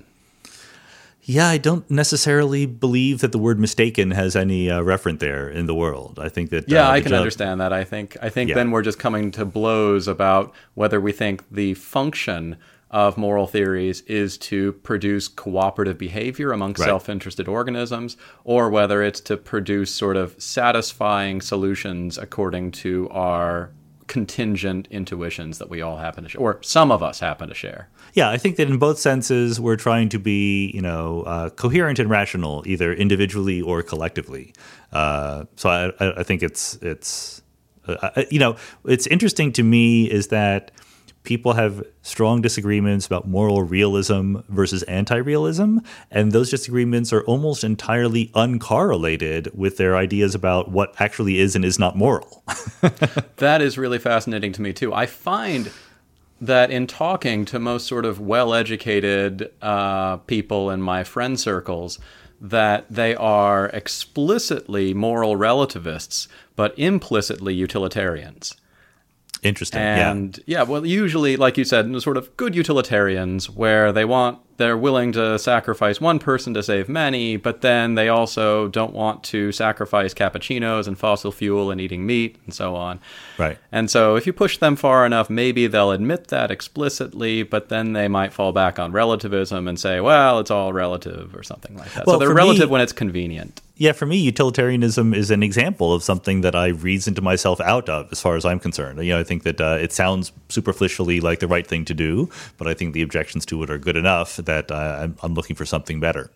Speaker 1: Yeah, I don't necessarily believe that the word mistaken has any uh, referent there in the world. I think that...
Speaker 3: Yeah,
Speaker 1: uh,
Speaker 3: I can
Speaker 1: job-
Speaker 3: understand that. I think I think
Speaker 1: Yeah.
Speaker 3: then we're just coming to blows about whether we think the function of moral theories is to produce cooperative behavior among
Speaker 1: Right.
Speaker 3: self-interested organisms, or whether it's to produce sort of satisfying solutions according to our contingent intuitions that we all happen to share, or some of us happen to share.
Speaker 1: Yeah, I think that in both senses, we're trying to be, you know, uh, coherent and rational, either individually or collectively. Uh, so I, I think it's, it's uh, you know, it's interesting to me is that people have strong disagreements about moral realism versus anti-realism, and those disagreements are almost entirely uncorrelated with their ideas about what actually is and is not moral.
Speaker 3: That is really fascinating to me, too. I find that in talking to most sort of well-educated uh, people in my friend circles, that they are explicitly moral relativists, but implicitly utilitarians.
Speaker 1: Interesting.
Speaker 3: And
Speaker 1: yeah.
Speaker 3: yeah, well, usually, like you said, sort of good utilitarians where they want, they're willing to sacrifice one person to save many, but then they also don't want to sacrifice cappuccinos and fossil fuel and eating meat and so on.
Speaker 1: Right.
Speaker 3: And so if you push them far enough, maybe they'll admit that explicitly, but then they might fall back on relativism and say, well, it's all relative or something like that.
Speaker 1: Well,
Speaker 3: so they're
Speaker 1: for
Speaker 3: relative
Speaker 1: me,
Speaker 3: when it's convenient.
Speaker 1: Yeah, for me, utilitarianism is an example of something that I reasoned myself out of, as far as I'm concerned. You know, I think that uh, it sounds superficially like the right thing to do, but I think the objections to it are good enough that uh, I'm, I'm looking for something better.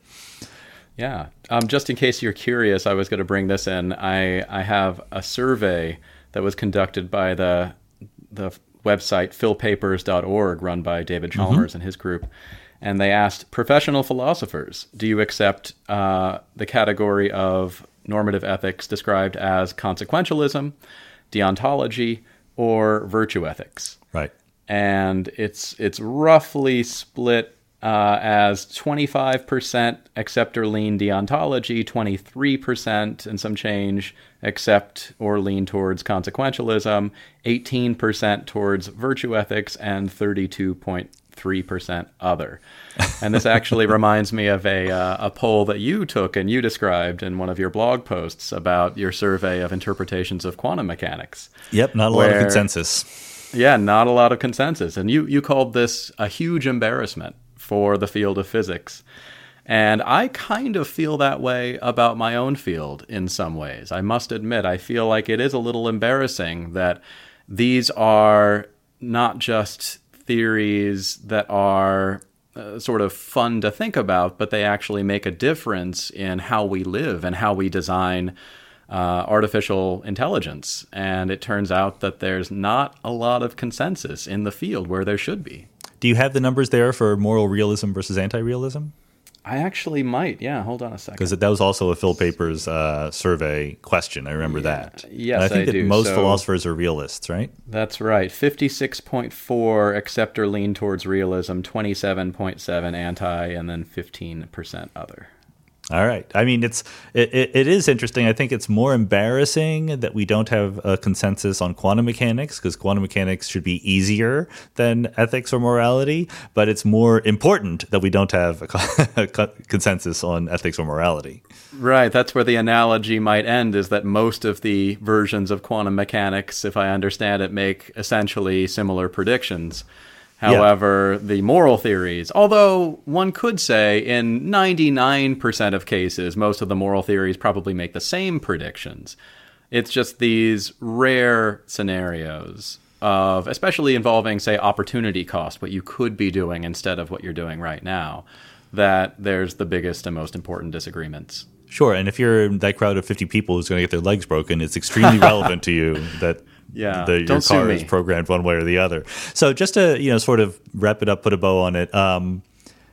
Speaker 3: Yeah. Um, just in case you're curious, I was going to bring this in. I, I have a survey that was conducted by the the website phil papers dot org, run by David Chalmers mm-hmm. and his group. And they asked professional philosophers, do you accept uh, the category of normative ethics described as consequentialism, deontology, or virtue ethics?
Speaker 1: Right.
Speaker 3: And it's it's roughly split uh, as twenty-five percent accept or lean deontology, twenty-three percent and some change accept or lean towards consequentialism, eighteen percent towards virtue ethics, and thirty-two point three percent other. And this actually reminds me of a uh, a poll that you took and you described in one of your blog posts about your survey of interpretations of quantum mechanics.
Speaker 1: Yep, not a where, lot of consensus.
Speaker 3: Yeah, not a lot of consensus. And you, you called this a huge embarrassment for the field of physics. And I kind of feel that way about my own field in some ways. I must admit, I feel like it is a little embarrassing that these are not just theories that are uh, sort of fun to think about, but they actually make a difference in how we live and how we design uh, artificial intelligence. And it turns out that there's not a lot of consensus in the field where there should be.
Speaker 1: Do you have the numbers there for moral realism versus anti-realism?
Speaker 3: I actually might. Yeah, hold on a second.
Speaker 1: Because that was also a Phil Papers uh, survey question. I remember
Speaker 3: yeah.
Speaker 1: that.
Speaker 3: Yes,
Speaker 1: and I think
Speaker 3: I
Speaker 1: that
Speaker 3: do.
Speaker 1: most
Speaker 3: so,
Speaker 1: philosophers are realists, right?
Speaker 3: That's right. fifty-six point four accept or lean towards realism, twenty-seven point seven anti, and then fifteen percent other.
Speaker 1: All right. I mean, it's it, it, it is interesting. I think it's more embarrassing that we don't have a consensus on quantum mechanics, because quantum mechanics should be easier than ethics or morality. But it's more important that we don't have a, a consensus on ethics or morality.
Speaker 3: Right. That's where the analogy might end, is that most of the versions of quantum mechanics, if I understand it, make essentially similar predictions. However, yeah. the moral theories, although one could say in ninety-nine percent of cases, most of the moral theories probably make the same predictions. It's just these rare scenarios of, especially involving, say, opportunity cost, what you could be doing instead of what you're doing right now, that there's the biggest and most important disagreements.
Speaker 1: Sure, and if you're in that crowd of fifty people who's going to get their legs broken, it's extremely relevant to you that
Speaker 3: yeah,
Speaker 1: the, your car is programmed one way or the other. So just to, you know, sort of wrap it up, put a bow on it, um,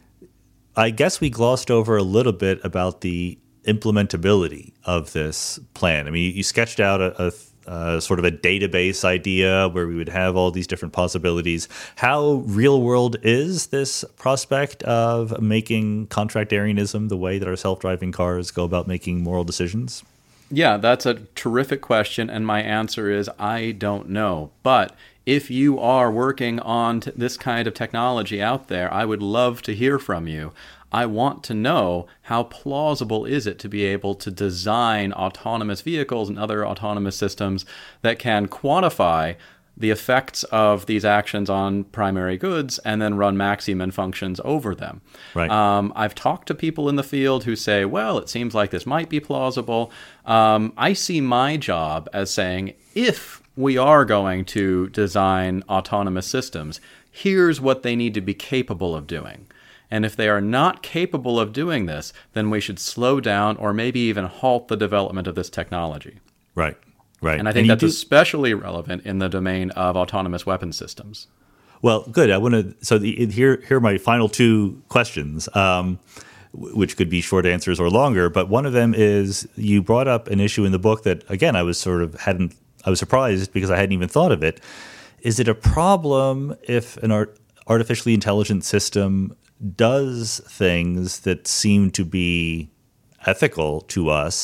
Speaker 1: I guess we glossed over a little bit about the implementability of this plan. I mean, you sketched out a, a Uh, sort of a database idea where we would have all these different possibilities. How real world is this prospect of making contractarianism the way that our self-driving cars go about making moral decisions?
Speaker 3: Yeah, that's a terrific question, and my answer is I don't know. But if you are working on t- this kind of technology out there, I would love to hear from you. I want to know, how plausible is it to be able to design autonomous vehicles and other autonomous systems that can quantify the effects of these actions on primary goods and then run Maximin functions over them.
Speaker 1: Right.
Speaker 3: Um, I've talked to people in the field who say, well, it seems like this might be plausible. Um, I see my job as saying, if we are going to design autonomous systems, here's what they need to be capable of doing. And if they are not capable of doing this, then we should slow down or maybe even halt the development of this technology.
Speaker 1: Right, right.
Speaker 3: And I think and that's do- especially relevant in the domain of autonomous weapon systems.
Speaker 1: Well, good. I want to. So the, here, here are my final two questions, um, which could be short answers or longer. But one of them is, you brought up an issue in the book that, again, I was sort of hadn't. I was surprised because I hadn't even thought of it. Is it a problem if an art, artificially intelligent system does things that seem to be ethical to us,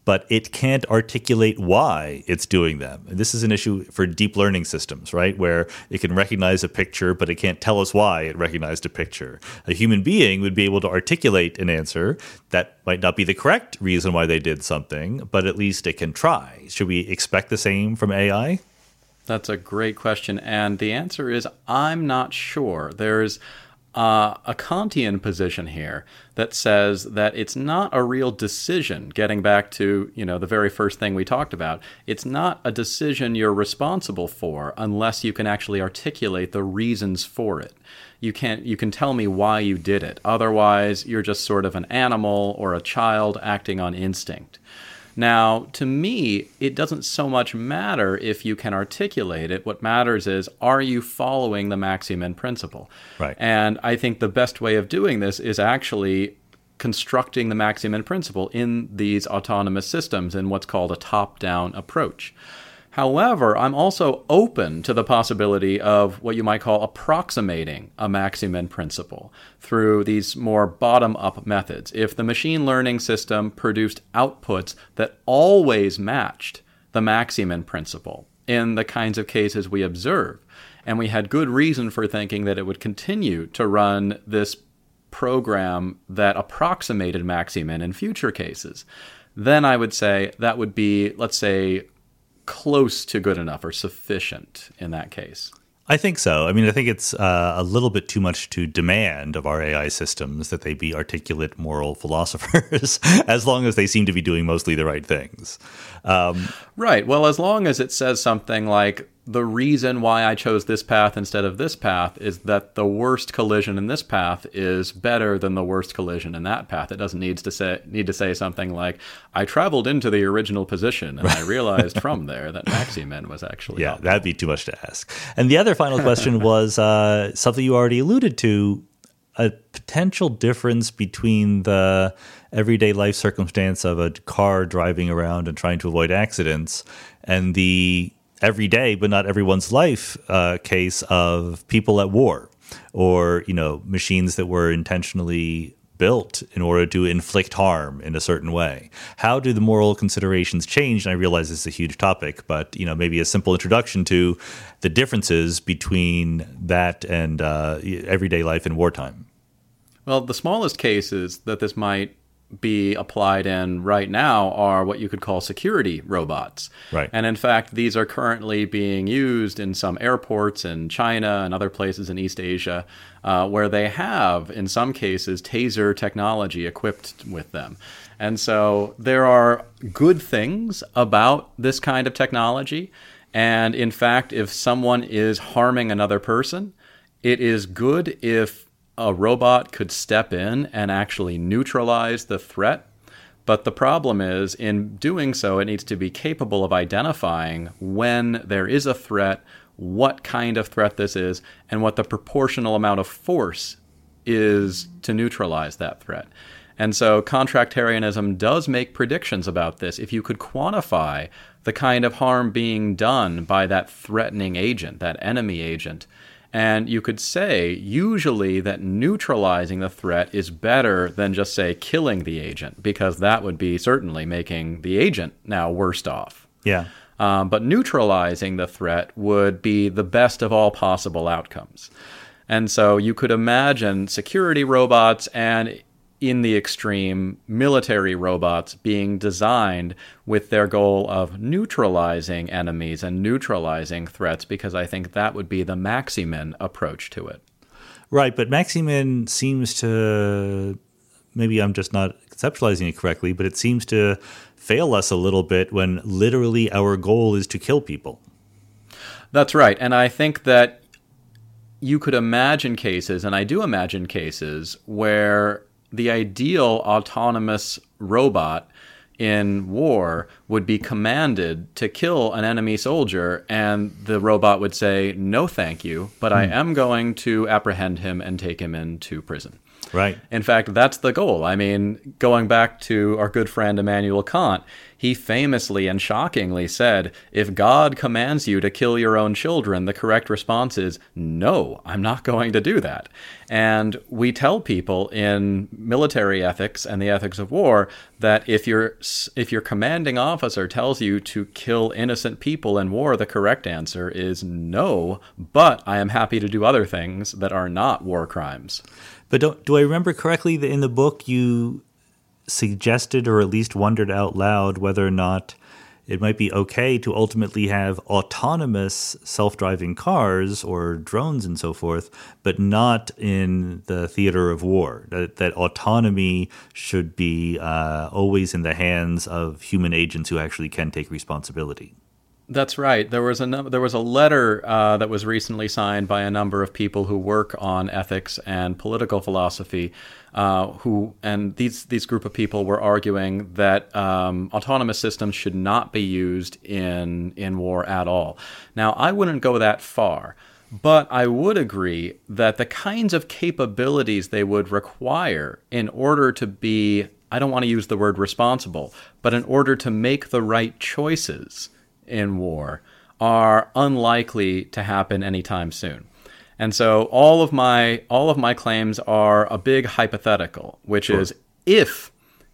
Speaker 1: but it can't articulate why it's doing them. And this is an issue for deep learning systems, right? Where it can recognize a picture, but it can't tell us why it recognized a picture. A human being would be able to articulate an answer that might not be the correct reason why they did something, but at least it can try. Should we expect the same from A I?
Speaker 3: That's a great question. And the answer is, I'm not sure. There's Uh, a Kantian position here that says that it's not a real decision, getting back to, you know, the very first thing we talked about. It's not a decision you're responsible for unless you can actually articulate the reasons for it. You can't, you can tell me why you did it. Otherwise, you're just sort of an animal or a child acting on instinct. Now, to me, it doesn't so much matter if you can articulate it. What matters is, are you following the Maximin principle?
Speaker 1: Right.
Speaker 3: And I think the best way of doing this is actually constructing the Maximin principle in these autonomous systems in what's called a top-down approach. However, I'm also open to the possibility of what you might call approximating a Maximin principle through these more bottom-up methods. If the machine learning system produced outputs that always matched the Maximin principle in the kinds of cases we observe, and we had good reason for thinking that it would continue to run this program that approximated Maximin in future cases, then I would say that would be, let's say, close to good enough or sufficient in that case.
Speaker 1: I think so. I mean, I think it's uh, a little bit too much to demand of our A I systems that they be articulate moral philosophers, as long as they seem to be doing mostly the right things. Um,
Speaker 3: right. Well, as long as it says something like, the reason why I chose this path instead of this path is that the worst collision in this path is better than the worst collision in that path. It doesn't need to say need to say something like, I traveled into the original position and I realized from there that Maximin was actually
Speaker 1: Yeah,
Speaker 3: optimal.
Speaker 1: That'd be too much to ask. And the other final question was uh, something you already alluded to, a potential difference between the everyday life circumstance of a car driving around and trying to avoid accidents and the every day, but not everyone's life uh, case of people at war, or, you know, machines that were intentionally built in order to inflict harm in a certain way. How do the moral considerations change? And I realize this is a huge topic, but, you know, maybe a simple introduction to the differences between that and uh, everyday life in wartime.
Speaker 3: Well, the smallest cases that this might be applied in right now are what you could call security robots.
Speaker 1: Right.
Speaker 3: And in fact, these are currently being used in some airports in China and other places in East Asia, uh, where they have, in some cases, taser technology equipped with them. And so there are good things about this kind of technology. And in fact, if someone is harming another person, it is good if a robot could step in and actually neutralize the threat. But the problem is, in doing so, it needs to be capable of identifying when there is a threat, what kind of threat this is, and what the proportional amount of force is to neutralize that threat. And so contractarianism does make predictions about this. If you could quantify the kind of harm being done by that threatening agent, that enemy agent, and you could say, usually, that neutralizing the threat is better than just, say, killing the agent, because that would be certainly making the agent now worse off.
Speaker 1: Yeah.
Speaker 3: Um, but neutralizing the threat would be the best of all possible outcomes. And so you could imagine security robots and, in the extreme, military robots being designed with their goal of neutralizing enemies and neutralizing threats, because I think that would be the Maximin approach to it.
Speaker 1: Right, but Maximin seems to, maybe I'm just not conceptualizing it correctly, but it seems to fail us a little bit when literally our goal is to kill people.
Speaker 3: That's right, and I think that you could imagine cases, and I do imagine cases, where the ideal autonomous robot in war would be commanded to kill an enemy soldier, and the robot would say, no, thank you, but I am going to apprehend him and take him into prison.
Speaker 1: Right.
Speaker 3: In fact, that's the goal. I mean, going back to our good friend Immanuel Kant, he famously and shockingly said, if God commands you to kill your own children, the correct response is, no, I'm not going to do that. And we tell people in military ethics and the ethics of war that if your if your commanding officer tells you to kill innocent people in war, the correct answer is no, but I am happy to do other things that are not war crimes.
Speaker 1: But don't, do I remember correctly that in the book you suggested or at least wondered out loud whether or not it might be okay to ultimately have autonomous self-driving cars or drones and so forth, but not in the theater of war, that, that autonomy should be uh, always in the hands of human agents who actually can take responsibility?
Speaker 3: That's right. There was a num- there was a letter uh, that was recently signed by a number of people who work on ethics and political philosophy. Uh, who and these these group of people were arguing that um, autonomous systems should not be used in in war at all. Now, I wouldn't go that far, but I would agree that the kinds of capabilities they would require in order to be, I don't want to use the word responsible, but in order to make the right choices in war are unlikely to happen anytime soon. And so all of my all of my claims are a big hypothetical, which sure. is if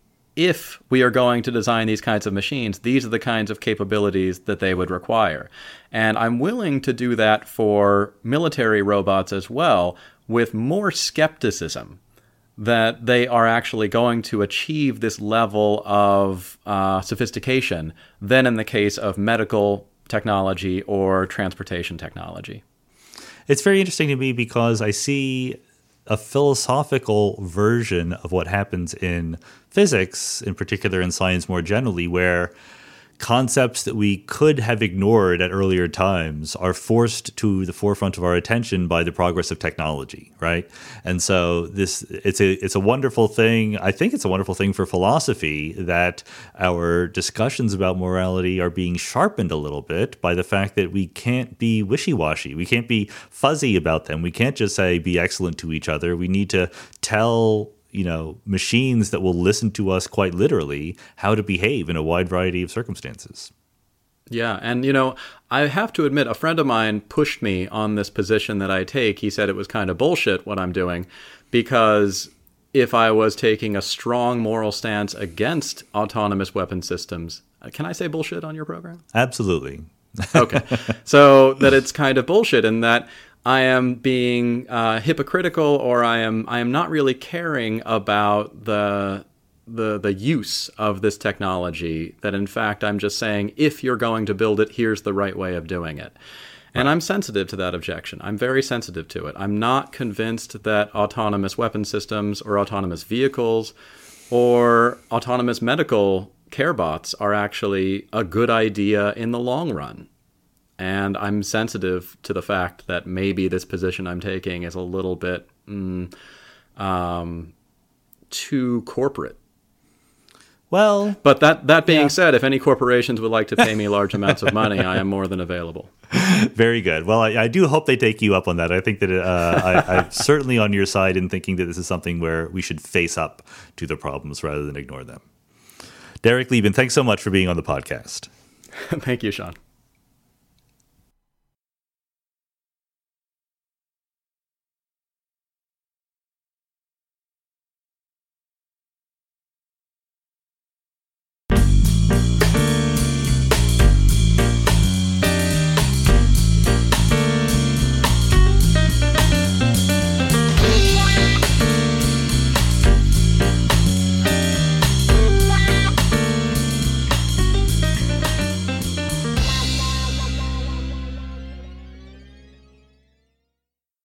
Speaker 3: if we are going to design these kinds of machines, these are the kinds of capabilities that they would require. And I'm willing to do that for military robots as well, with more skepticism that they are actually going to achieve this level of uh, sophistication than in the case of medical technology or transportation technology.
Speaker 1: It's very interesting to me because I see a philosophical version of what happens in physics, in particular in science more generally, where concepts that we could have ignored at earlier times are forced to the forefront of our attention by the progress of technology, right? And so this it's a it's a wonderful thing. I think it's a wonderful thing for philosophy that our discussions about morality are being sharpened a little bit by the fact that we can't be wishy-washy. We can't be fuzzy about them. We can't just say be excellent to each other. We need to tell you know, machines that will listen to us quite literally how to behave in a wide variety of circumstances.
Speaker 3: Yeah, and, you know, I have to admit, a friend of mine pushed me on this position that I take. He said it was kind of bullshit what I'm doing, because if I was taking a strong moral stance against autonomous weapon systems, can I say bullshit on your program?
Speaker 1: Absolutely.
Speaker 3: Okay. So that it's kind of bullshit, and that I am being uh, hypocritical, or I am I am not really caring about the the the use of this technology. That in fact I'm just saying, if you're going to build it, here's the right way of doing it. And right. I'm sensitive to that objection. I'm very sensitive to it. I'm not convinced that autonomous weapon systems or autonomous vehicles or autonomous medical care bots are actually a good idea in the long run. And I'm sensitive to the fact that maybe this position I'm taking is a little bit mm, um, too corporate.
Speaker 1: Well,
Speaker 3: but that that being
Speaker 1: yeah.
Speaker 3: said, if any corporations would like to pay me large amounts of money, I am more than available.
Speaker 1: Very good. Well, I, I do hope they take you up on that. I think that uh, I, I'm certainly on your side in thinking that this is something where we should face up to the problems rather than ignore them. Derek Lieben, thanks so much for being on the podcast.
Speaker 3: Thank you, Sean.